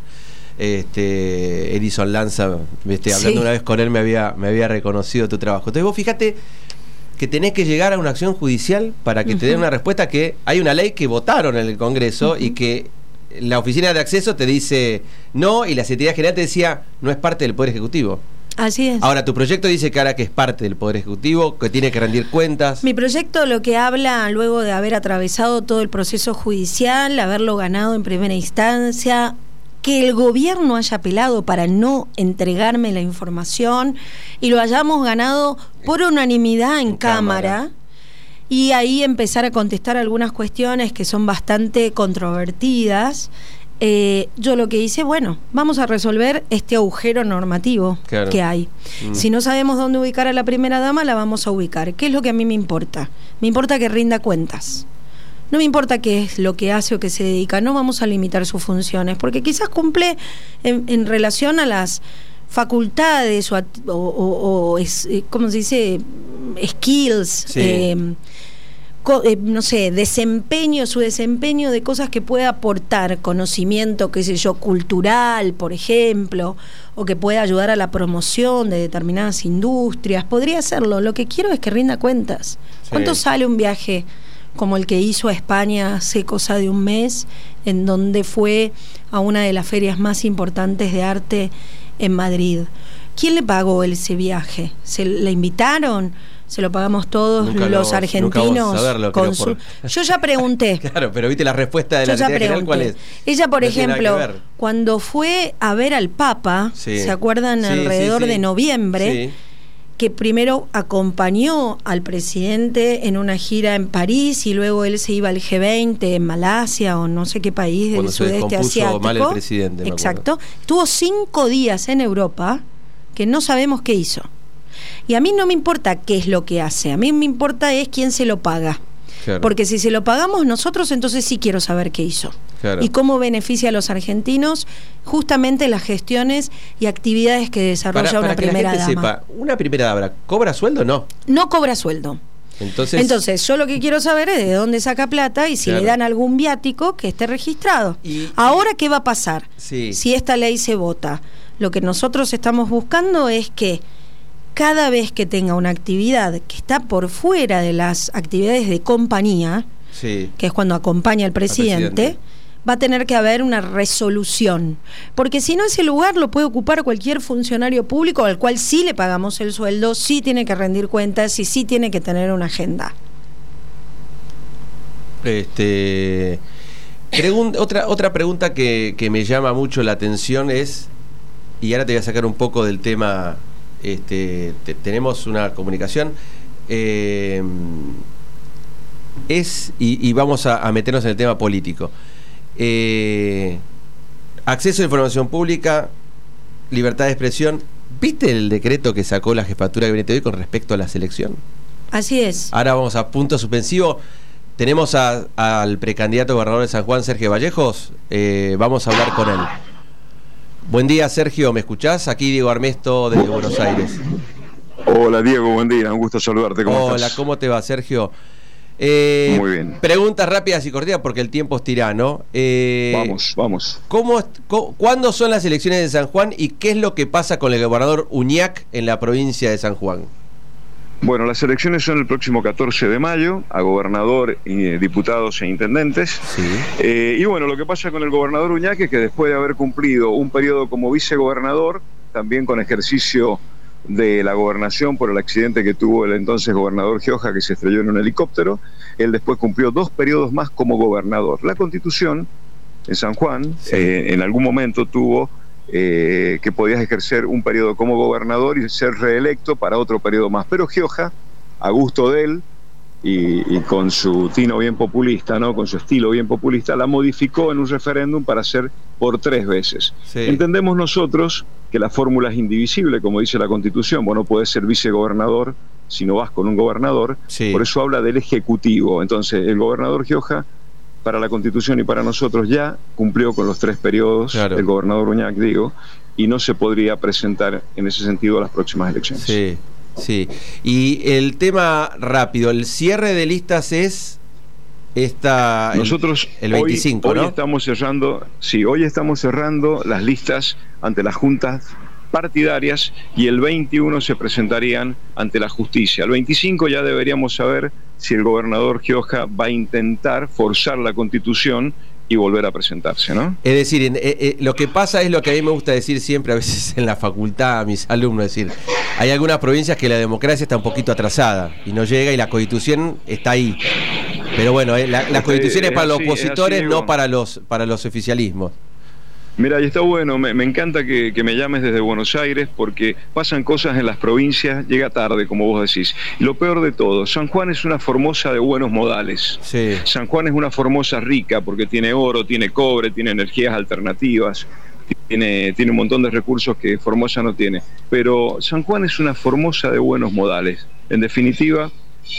Edison Lanza, hablando una vez con él, me había reconocido tu trabajo. Entonces vos fíjate que tenés que llegar a una acción judicial para que te den una respuesta, que hay una ley que votaron en el Congreso y que la oficina de acceso te dice no, y la Secretaría General te decía no es parte del Poder Ejecutivo. Así es. Ahora, tu proyecto dice que ahora que es parte del Poder Ejecutivo, que tiene que rendir cuentas. Mi proyecto lo que habla, luego de haber atravesado todo el proceso judicial, haberlo ganado en primera instancia, que el gobierno haya apelado para no entregarme la información y lo hayamos ganado por unanimidad en Cámara, y ahí empezar a contestar algunas cuestiones que son bastante controvertidas. Yo lo que hice, vamos a resolver este agujero normativo que hay. Si no sabemos dónde ubicar a la primera dama, la vamos a ubicar. ¿Qué es lo que a mí me importa? Me importa que rinda cuentas. No me importa qué es lo que hace o qué se dedica, no vamos a limitar sus funciones, porque quizás cumple en relación a las facultades o ¿cómo se dice? Skills, no sé, su desempeño de cosas que pueda aportar, conocimiento, qué sé yo, cultural, por ejemplo, o que pueda ayudar a la promoción de determinadas industrias. Podría hacerlo. Lo que quiero es que rinda cuentas. ¿Cuánto sale un viaje como el que hizo a España hace cosa de un mes, en donde fue a una de las ferias más importantes de arte en Madrid? ¿Quién le pagó ese viaje? ¿Se le invitaron? ¿Se lo pagamos todos los argentinos? Yo ya pregunté. Claro, pero viste la respuesta de la Secretaría General, ¿cuál es? Ella, por ejemplo, cuando fue a ver al Papa, ¿se acuerdan? Alrededor de noviembre, que primero acompañó al presidente en una gira en París y luego él se iba al G20 en Malasia o no sé qué país del sudeste asiático. Mal el presidente, exacto. Estuvo 5 días en Europa que no sabemos qué hizo. Y a mí no me importa qué es lo que hace, a mí me importa es quién se lo paga. Claro. Porque si se lo pagamos nosotros, entonces sí quiero saber qué hizo. Claro. Y cómo beneficia a los argentinos justamente las gestiones y actividades que desarrolla una primera dama. Sepa, ¿una primera dama cobra sueldo o no? No cobra sueldo. Entonces yo lo que quiero saber es de dónde saca plata y si le dan algún viático que esté registrado. Ahora, ¿qué va a pasar si esta ley se vota? Lo que nosotros estamos buscando es que cada vez que tenga una actividad que está por fuera de las actividades de compañía, que es cuando acompaña al presidente, va a tener que haber una resolución. Porque si no, ese lugar lo puede ocupar cualquier funcionario público al cual sí le pagamos el sueldo, sí tiene que rendir cuentas y sí tiene que tener una agenda. Otra pregunta que me llama mucho la atención es, y ahora te voy a sacar un poco del tema. Tenemos una comunicación y vamos a meternos en el tema político. Acceso a información pública, libertad de expresión. ¿Viste el decreto que sacó la jefatura de gabinete hoy con respecto a la selección? Así es. Ahora vamos a punto suspensivo. Tenemos al precandidato gobernador de San Juan, Sergio Vallejos. Vamos a hablar con él. Buen día, Sergio, ¿me escuchás? Aquí Diego Armesto desde Buenos Aires. Hola, Diego, buen día, un gusto saludarte. ¿Cómo estás? Hola, ¿cómo te va, Sergio? Muy bien. Preguntas rápidas y cortitas porque el tiempo es tirano. Vamos. ¿Cuándo son las elecciones de San Juan y qué es lo que pasa con el gobernador Uñac en la provincia de San Juan? Bueno, las elecciones son el próximo 14 de mayo, a gobernador, diputados e intendentes. Sí. Y bueno, lo que pasa con el gobernador Uñac es que después de haber cumplido un periodo como vicegobernador, también con ejercicio de la gobernación por el accidente que tuvo el entonces gobernador Gioja, que se estrelló en un helicóptero, él después cumplió 2 periodos más como gobernador. La Constitución en San Juan, sí, en algún momento tuvo que podías ejercer un periodo como gobernador y ser reelecto para otro periodo más, pero Gioja, a gusto de él y con su tino bien populista, ¿no?, con su estilo bien populista, la modificó en un referéndum para ser por 3 veces. Sí. Entendemos nosotros que la fórmula es indivisible, como dice la Constitución. Vos no podés ser vicegobernador si no vas con un gobernador. Sí. Por eso habla del Ejecutivo. Entonces, el gobernador Gioja, para la Constitución y para nosotros, ya cumplió con los 3 periodos, claro, el gobernador Uñac, digo, y no se podría presentar en ese sentido a las próximas elecciones. Sí, sí. Y el tema rápido, el cierre de listas es nosotros el 25, hoy ¿no? Hoy estamos cerrando las listas ante las juntas partidarias y el 21 se presentarían ante la justicia. El 25 ya deberíamos saber si el gobernador Gioja va a intentar forzar la Constitución y volver a presentarse, ¿no? Es decir, lo que pasa es lo que a mí me gusta decir siempre, a veces en la facultad, a mis alumnos, es decir, hay algunas provincias que la democracia está un poquito atrasada y no llega y la Constitución está ahí. Pero bueno, la Constitución es para los opositores, no para los oficialismos. Mira, y está bueno, me encanta que me llames desde Buenos Aires porque pasan cosas en las provincias, llega tarde, como vos decís. Y lo peor de todo, San Juan es una Formosa de buenos modales. Sí. San Juan es una Formosa rica porque tiene oro, tiene cobre, tiene energías alternativas, tiene un montón de recursos que Formosa no tiene. Pero San Juan es una Formosa de buenos modales. En definitiva,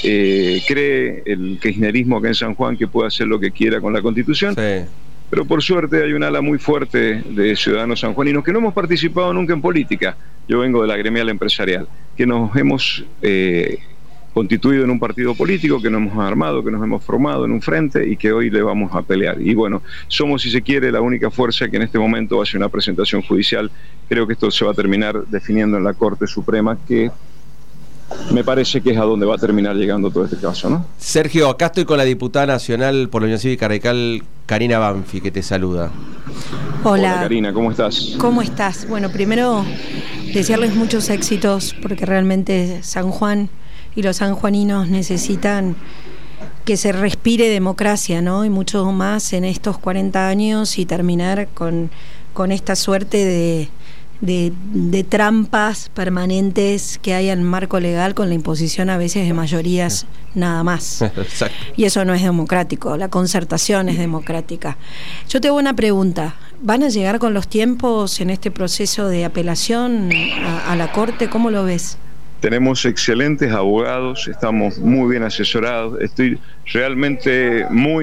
cree el kirchnerismo acá en San Juan que puede hacer lo que quiera con la Constitución. Sí. Pero por suerte hay un ala muy fuerte de ciudadanos sanjuaninos que no hemos participado nunca en política. Yo vengo de la gremial empresarial, que nos hemos constituido en un partido político, que nos hemos armado, que nos hemos formado en un frente y que hoy le vamos a pelear. Y bueno, somos, si se quiere, la única fuerza que en este momento hace una presentación judicial. Creo que esto se va a terminar definiendo en la Corte Suprema, que me parece que es a donde va a terminar llegando todo este caso, ¿no? Sergio, acá estoy con la diputada nacional por la Unión Cívica Radical, Karina Banfi, que te saluda. Hola Karina, ¿cómo estás? ¿Cómo estás? Bueno, primero desearles muchos éxitos porque realmente San Juan y los sanjuaninos necesitan que se respire democracia, ¿no? Y mucho más en estos 40 años y terminar con esta suerte de trampas permanentes que hay en marco legal con la imposición a veces de mayorías nada más. Exacto. Y eso no es democrático, la concertación es democrática. Yo te hago una pregunta, ¿van a llegar con los tiempos en este proceso de apelación a la Corte? ¿Cómo lo ves? Tenemos excelentes abogados, estamos muy bien asesorados, estoy realmente muy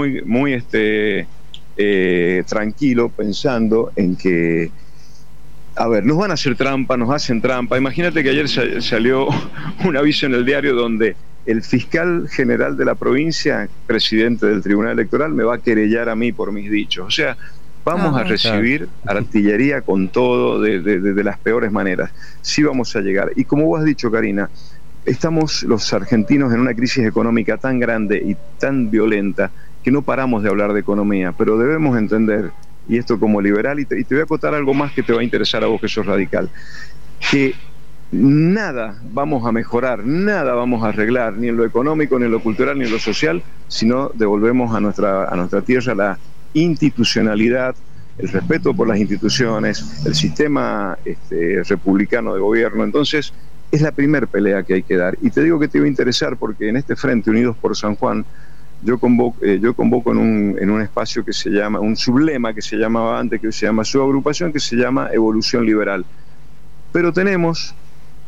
tranquilo pensando en que, a ver, nos van a hacer trampa, nos hacen trampa. Imagínate que ayer salió un aviso en el diario donde el fiscal general de la provincia, presidente del Tribunal Electoral, me va a querellar a mí por mis dichos. O sea, vamos a recibir artillería con todo, de las peores maneras. Sí vamos a llegar. Y como vos has dicho, Karina, estamos los argentinos en una crisis económica tan grande y tan violenta que no paramos de hablar de economía, pero debemos entender, y esto como liberal, y te voy a acotar algo más que te va a interesar a vos que sos radical, que nada vamos a mejorar, nada vamos a arreglar, ni en lo económico, ni en lo cultural, ni en lo social, si no devolvemos a nuestra tierra la institucionalidad, el respeto por las instituciones, el sistema republicano de gobierno. Entonces, es la primer pelea que hay que dar. Y te digo que te va a interesar porque en este Frente Unidos por San Juan, yo convoco en un espacio que se llama, un sublema que se llamaba antes, que se llama Subagrupación, que se llama Evolución Liberal. Pero tenemos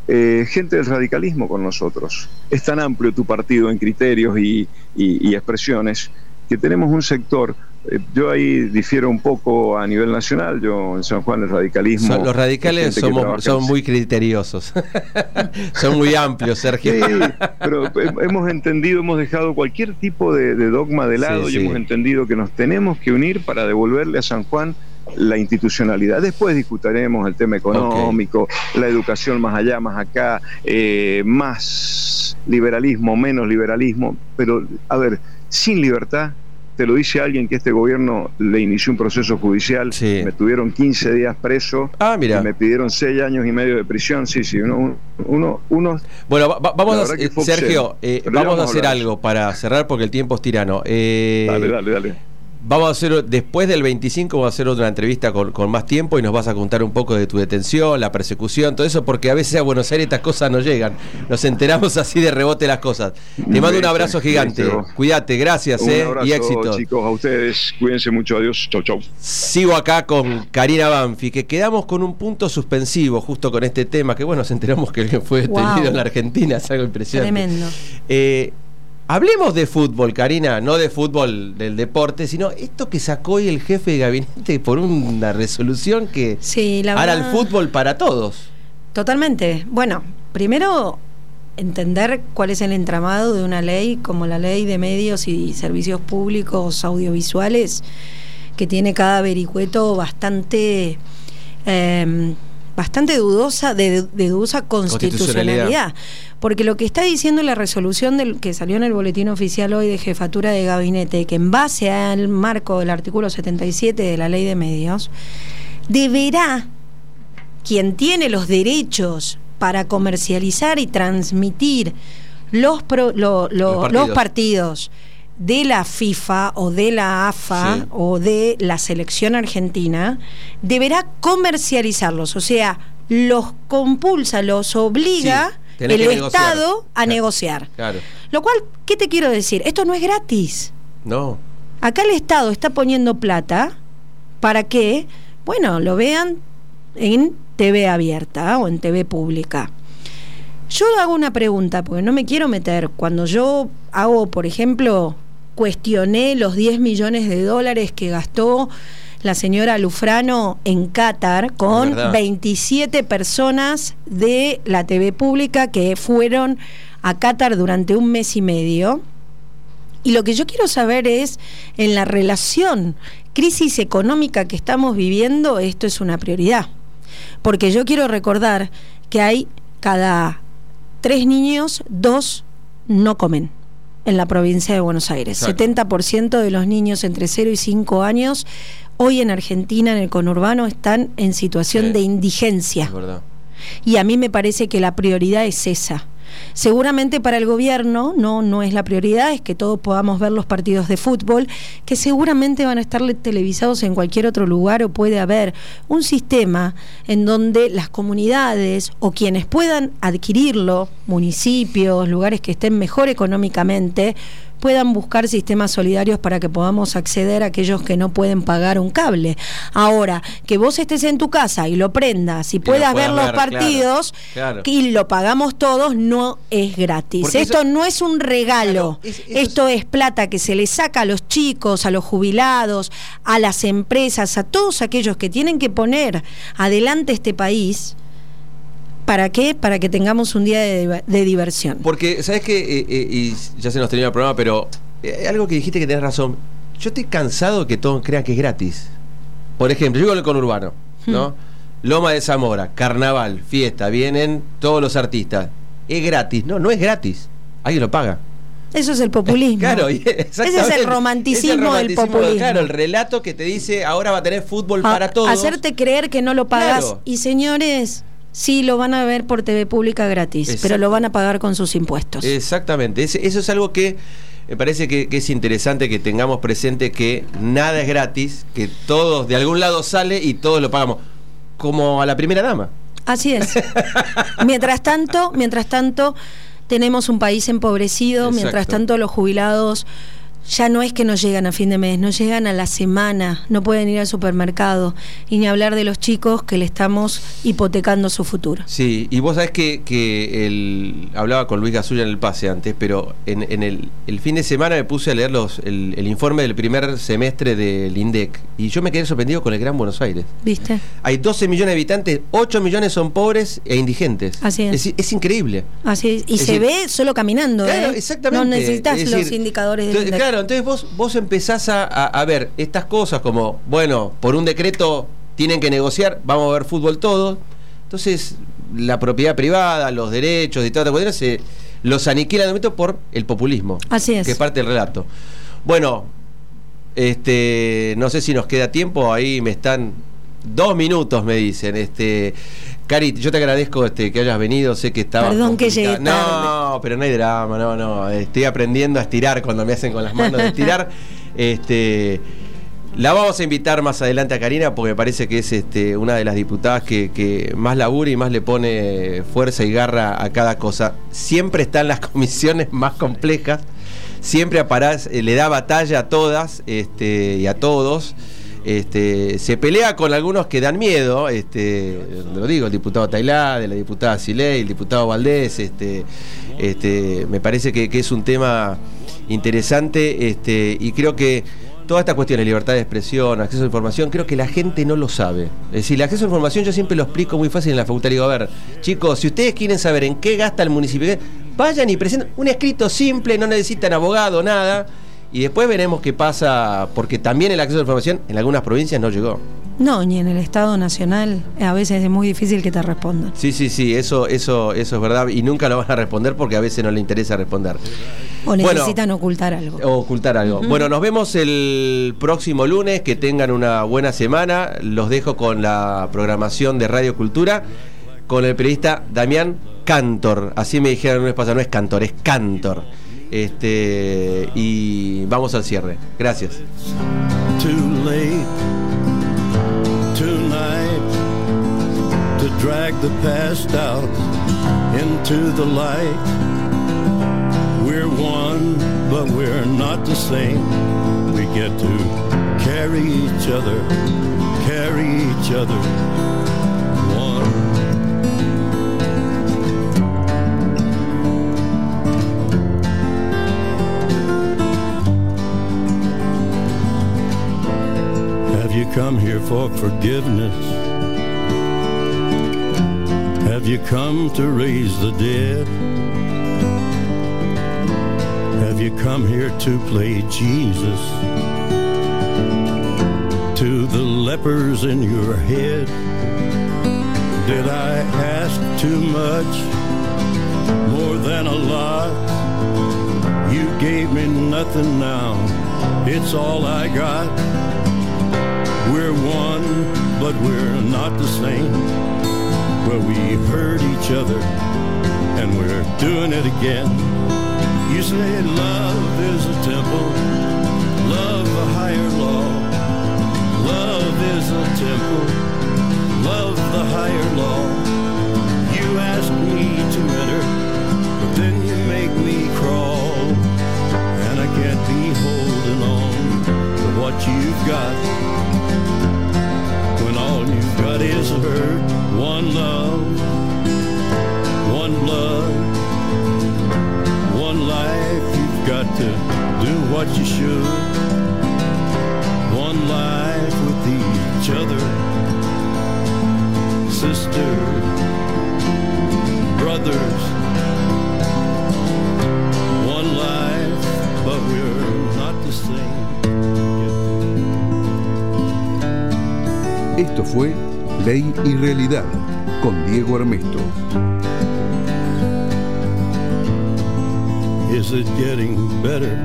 gente del radicalismo con nosotros. Es tan amplio tu partido en criterios y expresiones que tenemos un sector. Yo ahí difiero un poco a nivel nacional. Yo en San Juan el radicalismo... Los radicales son muy criteriosos. Son muy amplios, Sergio. Sí, pero hemos entendido, hemos dejado cualquier tipo de dogma de lado, y hemos entendido que nos tenemos que unir para devolverle a San Juan la institucionalidad. Después discutiremos el tema económico, la educación más allá, más acá, más liberalismo, menos liberalismo, pero a ver, sin libertad, te lo dice alguien que este gobierno le inició un proceso judicial, me tuvieron 15 días preso, mira. Y me pidieron 6 años y medio de prisión, uno bueno, vamos a Sergio, vamos a hacer algo para cerrar porque el tiempo es tirano. Dale. Vamos a hacer, después del 25 vamos a hacer otra entrevista con más tiempo y nos vas a contar un poco de tu detención, la persecución, todo eso, porque a veces a Buenos Aires estas cosas no llegan. Nos enteramos así de rebote las cosas. Te mando un abrazo gigante. Cuídate, gracias, un abrazo, y éxito. Chicos, a ustedes, cuídense mucho, adiós, chau. Sigo acá con Karina Banfi, que quedamos con un punto suspensivo justo con este tema, que bueno, nos enteramos que alguien fue detenido en la Argentina, es algo impresionante. Tremendo. Hablemos de fútbol, Karina, no de fútbol del deporte, sino esto que sacó hoy el jefe de gabinete por una resolución que hará el fútbol para todos. Totalmente. Bueno, primero entender cuál es el entramado de una ley como la Ley de Medios y Servicios Públicos Audiovisuales, que tiene cada vericueto bastante dudosa, de dudosa constitucionalidad. Porque lo que está diciendo la resolución que salió en el boletín oficial hoy de jefatura de gabinete, que en base al marco del artículo 77 de la Ley de Medios, deberá quien tiene los derechos para comercializar y transmitir los partidos de la FIFA o de la AFA o de la selección argentina, deberá comercializarlos, o sea, los compulsa, los obliga el Estado a negociar. Claro. Lo cual, ¿qué te quiero decir? Esto no es gratis. No. Acá el Estado está poniendo plata para que, bueno, lo vean en TV abierta o en TV pública. Yo hago una pregunta, porque no me quiero meter. Cuando yo hago, por ejemplo, cuestioné los 10 millones de dólares que gastó la señora Lufrano en Qatar con 27 personas de la TV pública que fueron a Qatar durante un mes y medio. Y lo que yo quiero saber es, en la relación crisis económica que estamos viviendo, esto es una prioridad. Porque yo quiero recordar que hay cada 3 niños, 2 no comen en la provincia de Buenos Aires. Exacto. 70% de los niños entre 0 y 5 años hoy en Argentina, en el conurbano, están en situación de indigencia. Es verdad. Y a mí me parece que la prioridad es esa. Seguramente para el gobierno no es la prioridad, es que todos podamos ver los partidos de fútbol, que seguramente van a estar televisados en cualquier otro lugar, o puede haber un sistema en donde las comunidades o quienes puedan adquirirlo, municipios, lugares que estén mejor económicamente, puedan buscar sistemas solidarios para que podamos acceder a aquellos que no pueden pagar un cable. Ahora, que vos estés en tu casa y lo prendas y puedas ver los partidos, claro. Y lo pagamos todos, no es gratis. Porque esto no es un regalo. Claro, esto es plata que se le saca a los chicos, a los jubilados, a las empresas, a todos aquellos que tienen que poner adelante este país. ¿Para qué? Para que tengamos un día de diversión. Porque, ¿sabes qué? Y ya se nos terminó el programa, pero algo que dijiste que tenés razón. Yo estoy cansado que todos crean que es gratis. Por ejemplo, yo digo el conurbano, ¿no? Loma de Zamora, carnaval, fiesta, vienen todos los artistas. ¿Es gratis? No es gratis. Alguien lo paga. Eso es el populismo. Claro, ese es el romanticismo del populismo. Claro, el relato que te dice ahora va a tener fútbol para todos. Hacerte creer que no lo pagas. Claro. Y señores, sí, lo van a ver por TV pública gratis, pero lo van a pagar con sus impuestos. Exactamente. Eso es algo que me parece que es interesante que tengamos presente, que nada es gratis, que todos de algún lado sale y todos lo pagamos. Como a la primera dama. Así es. Mientras tanto, tenemos un país empobrecido. Exacto. Mientras tanto, los jubilados ya no es que no llegan a fin de mes, no llegan a la semana, no pueden ir al supermercado, y ni hablar de los chicos que le estamos hipotecando su futuro. Sí, y vos sabés que hablaba con Luis Gasulla en el pase antes, pero en el fin de semana me puse a leer el informe del primer semestre del INDEC, y yo me quedé sorprendido con el Gran Buenos Aires. ¿Viste? Hay 12 millones de habitantes, 8 millones son pobres e indigentes. Así es. Es increíble. Así es. Y se ve solo caminando, claro, exactamente. No necesitas los indicadores del INDEC. Claro, entonces vos empezás a ver estas cosas como, bueno, por un decreto tienen que negociar, vamos a ver fútbol todos. Entonces, la propiedad privada, los derechos y todas las cuestiones se los aniquilan de momento por el populismo. Así es. Que es parte del relato. Bueno, no sé si nos queda tiempo, ahí me están 2 minutos, me dicen. Cari, yo te agradezco que hayas venido, sé que estaba... Perdón que llegué tarde. No, pero no hay drama, no. Estoy aprendiendo a estirar cuando me hacen con las manos de estirar. La vamos a invitar más adelante a Karina porque me parece que es una de las diputadas que más labura y más le pone fuerza y garra a cada cosa. Siempre está en las comisiones más complejas, siempre le da batalla a todas y a todos. Se pelea con algunos que dan miedo, lo digo, el diputado Tailade, la diputada Siley, el diputado Valdés, me parece que es un tema interesante, y creo que todas estas cuestiones, libertad de expresión, acceso a información, creo que la gente no lo sabe. Es decir, el acceso a información yo siempre lo explico muy fácil en la facultad. Digo, a ver, chicos, si ustedes quieren saber en qué gasta el municipio, vayan y presenten un escrito simple, no necesitan abogado, nada. Y después veremos qué pasa, porque también el acceso a la información en algunas provincias no llegó. No, ni en el Estado Nacional, a veces es muy difícil que te respondan. Sí, eso es verdad, y nunca lo van a responder porque a veces no le interesa responder. O necesitan ocultar algo. Bueno, nos vemos el próximo lunes, que tengan una buena semana. Los dejo con la programación de Radio Cultura, con el periodista Damián Cantor. Así me dijeron el mes pasado, no es Cantor, es Cantor. Y vamos al cierre. Gracias. Too late tonight to drag the past out into the light. We're one, but we're not the same. We get to carry each other one. Have you come here for forgiveness? Have you come to raise the dead? Have you come here to play Jesus to the lepers in your head? Did I ask too much? More than a lot? You gave me nothing now, it's all I got. We're one, but we're not the same. Well, we hurt each other, and we're doing it again. You say love is a temple, love a higher law. Love is a temple, love the higher law. You ask me to enter, but then you make me crawl. And I can't be holding on to what you've got, when all you've got is hurt. One love, one blood, one life. You've got to do what you should. One life with each other, sisters, brothers. One life, but we're not the same. Esto fue Ley y Realidad con Diego Armesto. Is it getting better?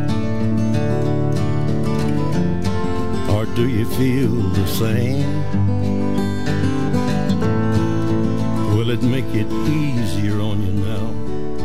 Or do you feel the same? Will it make it easier on you now?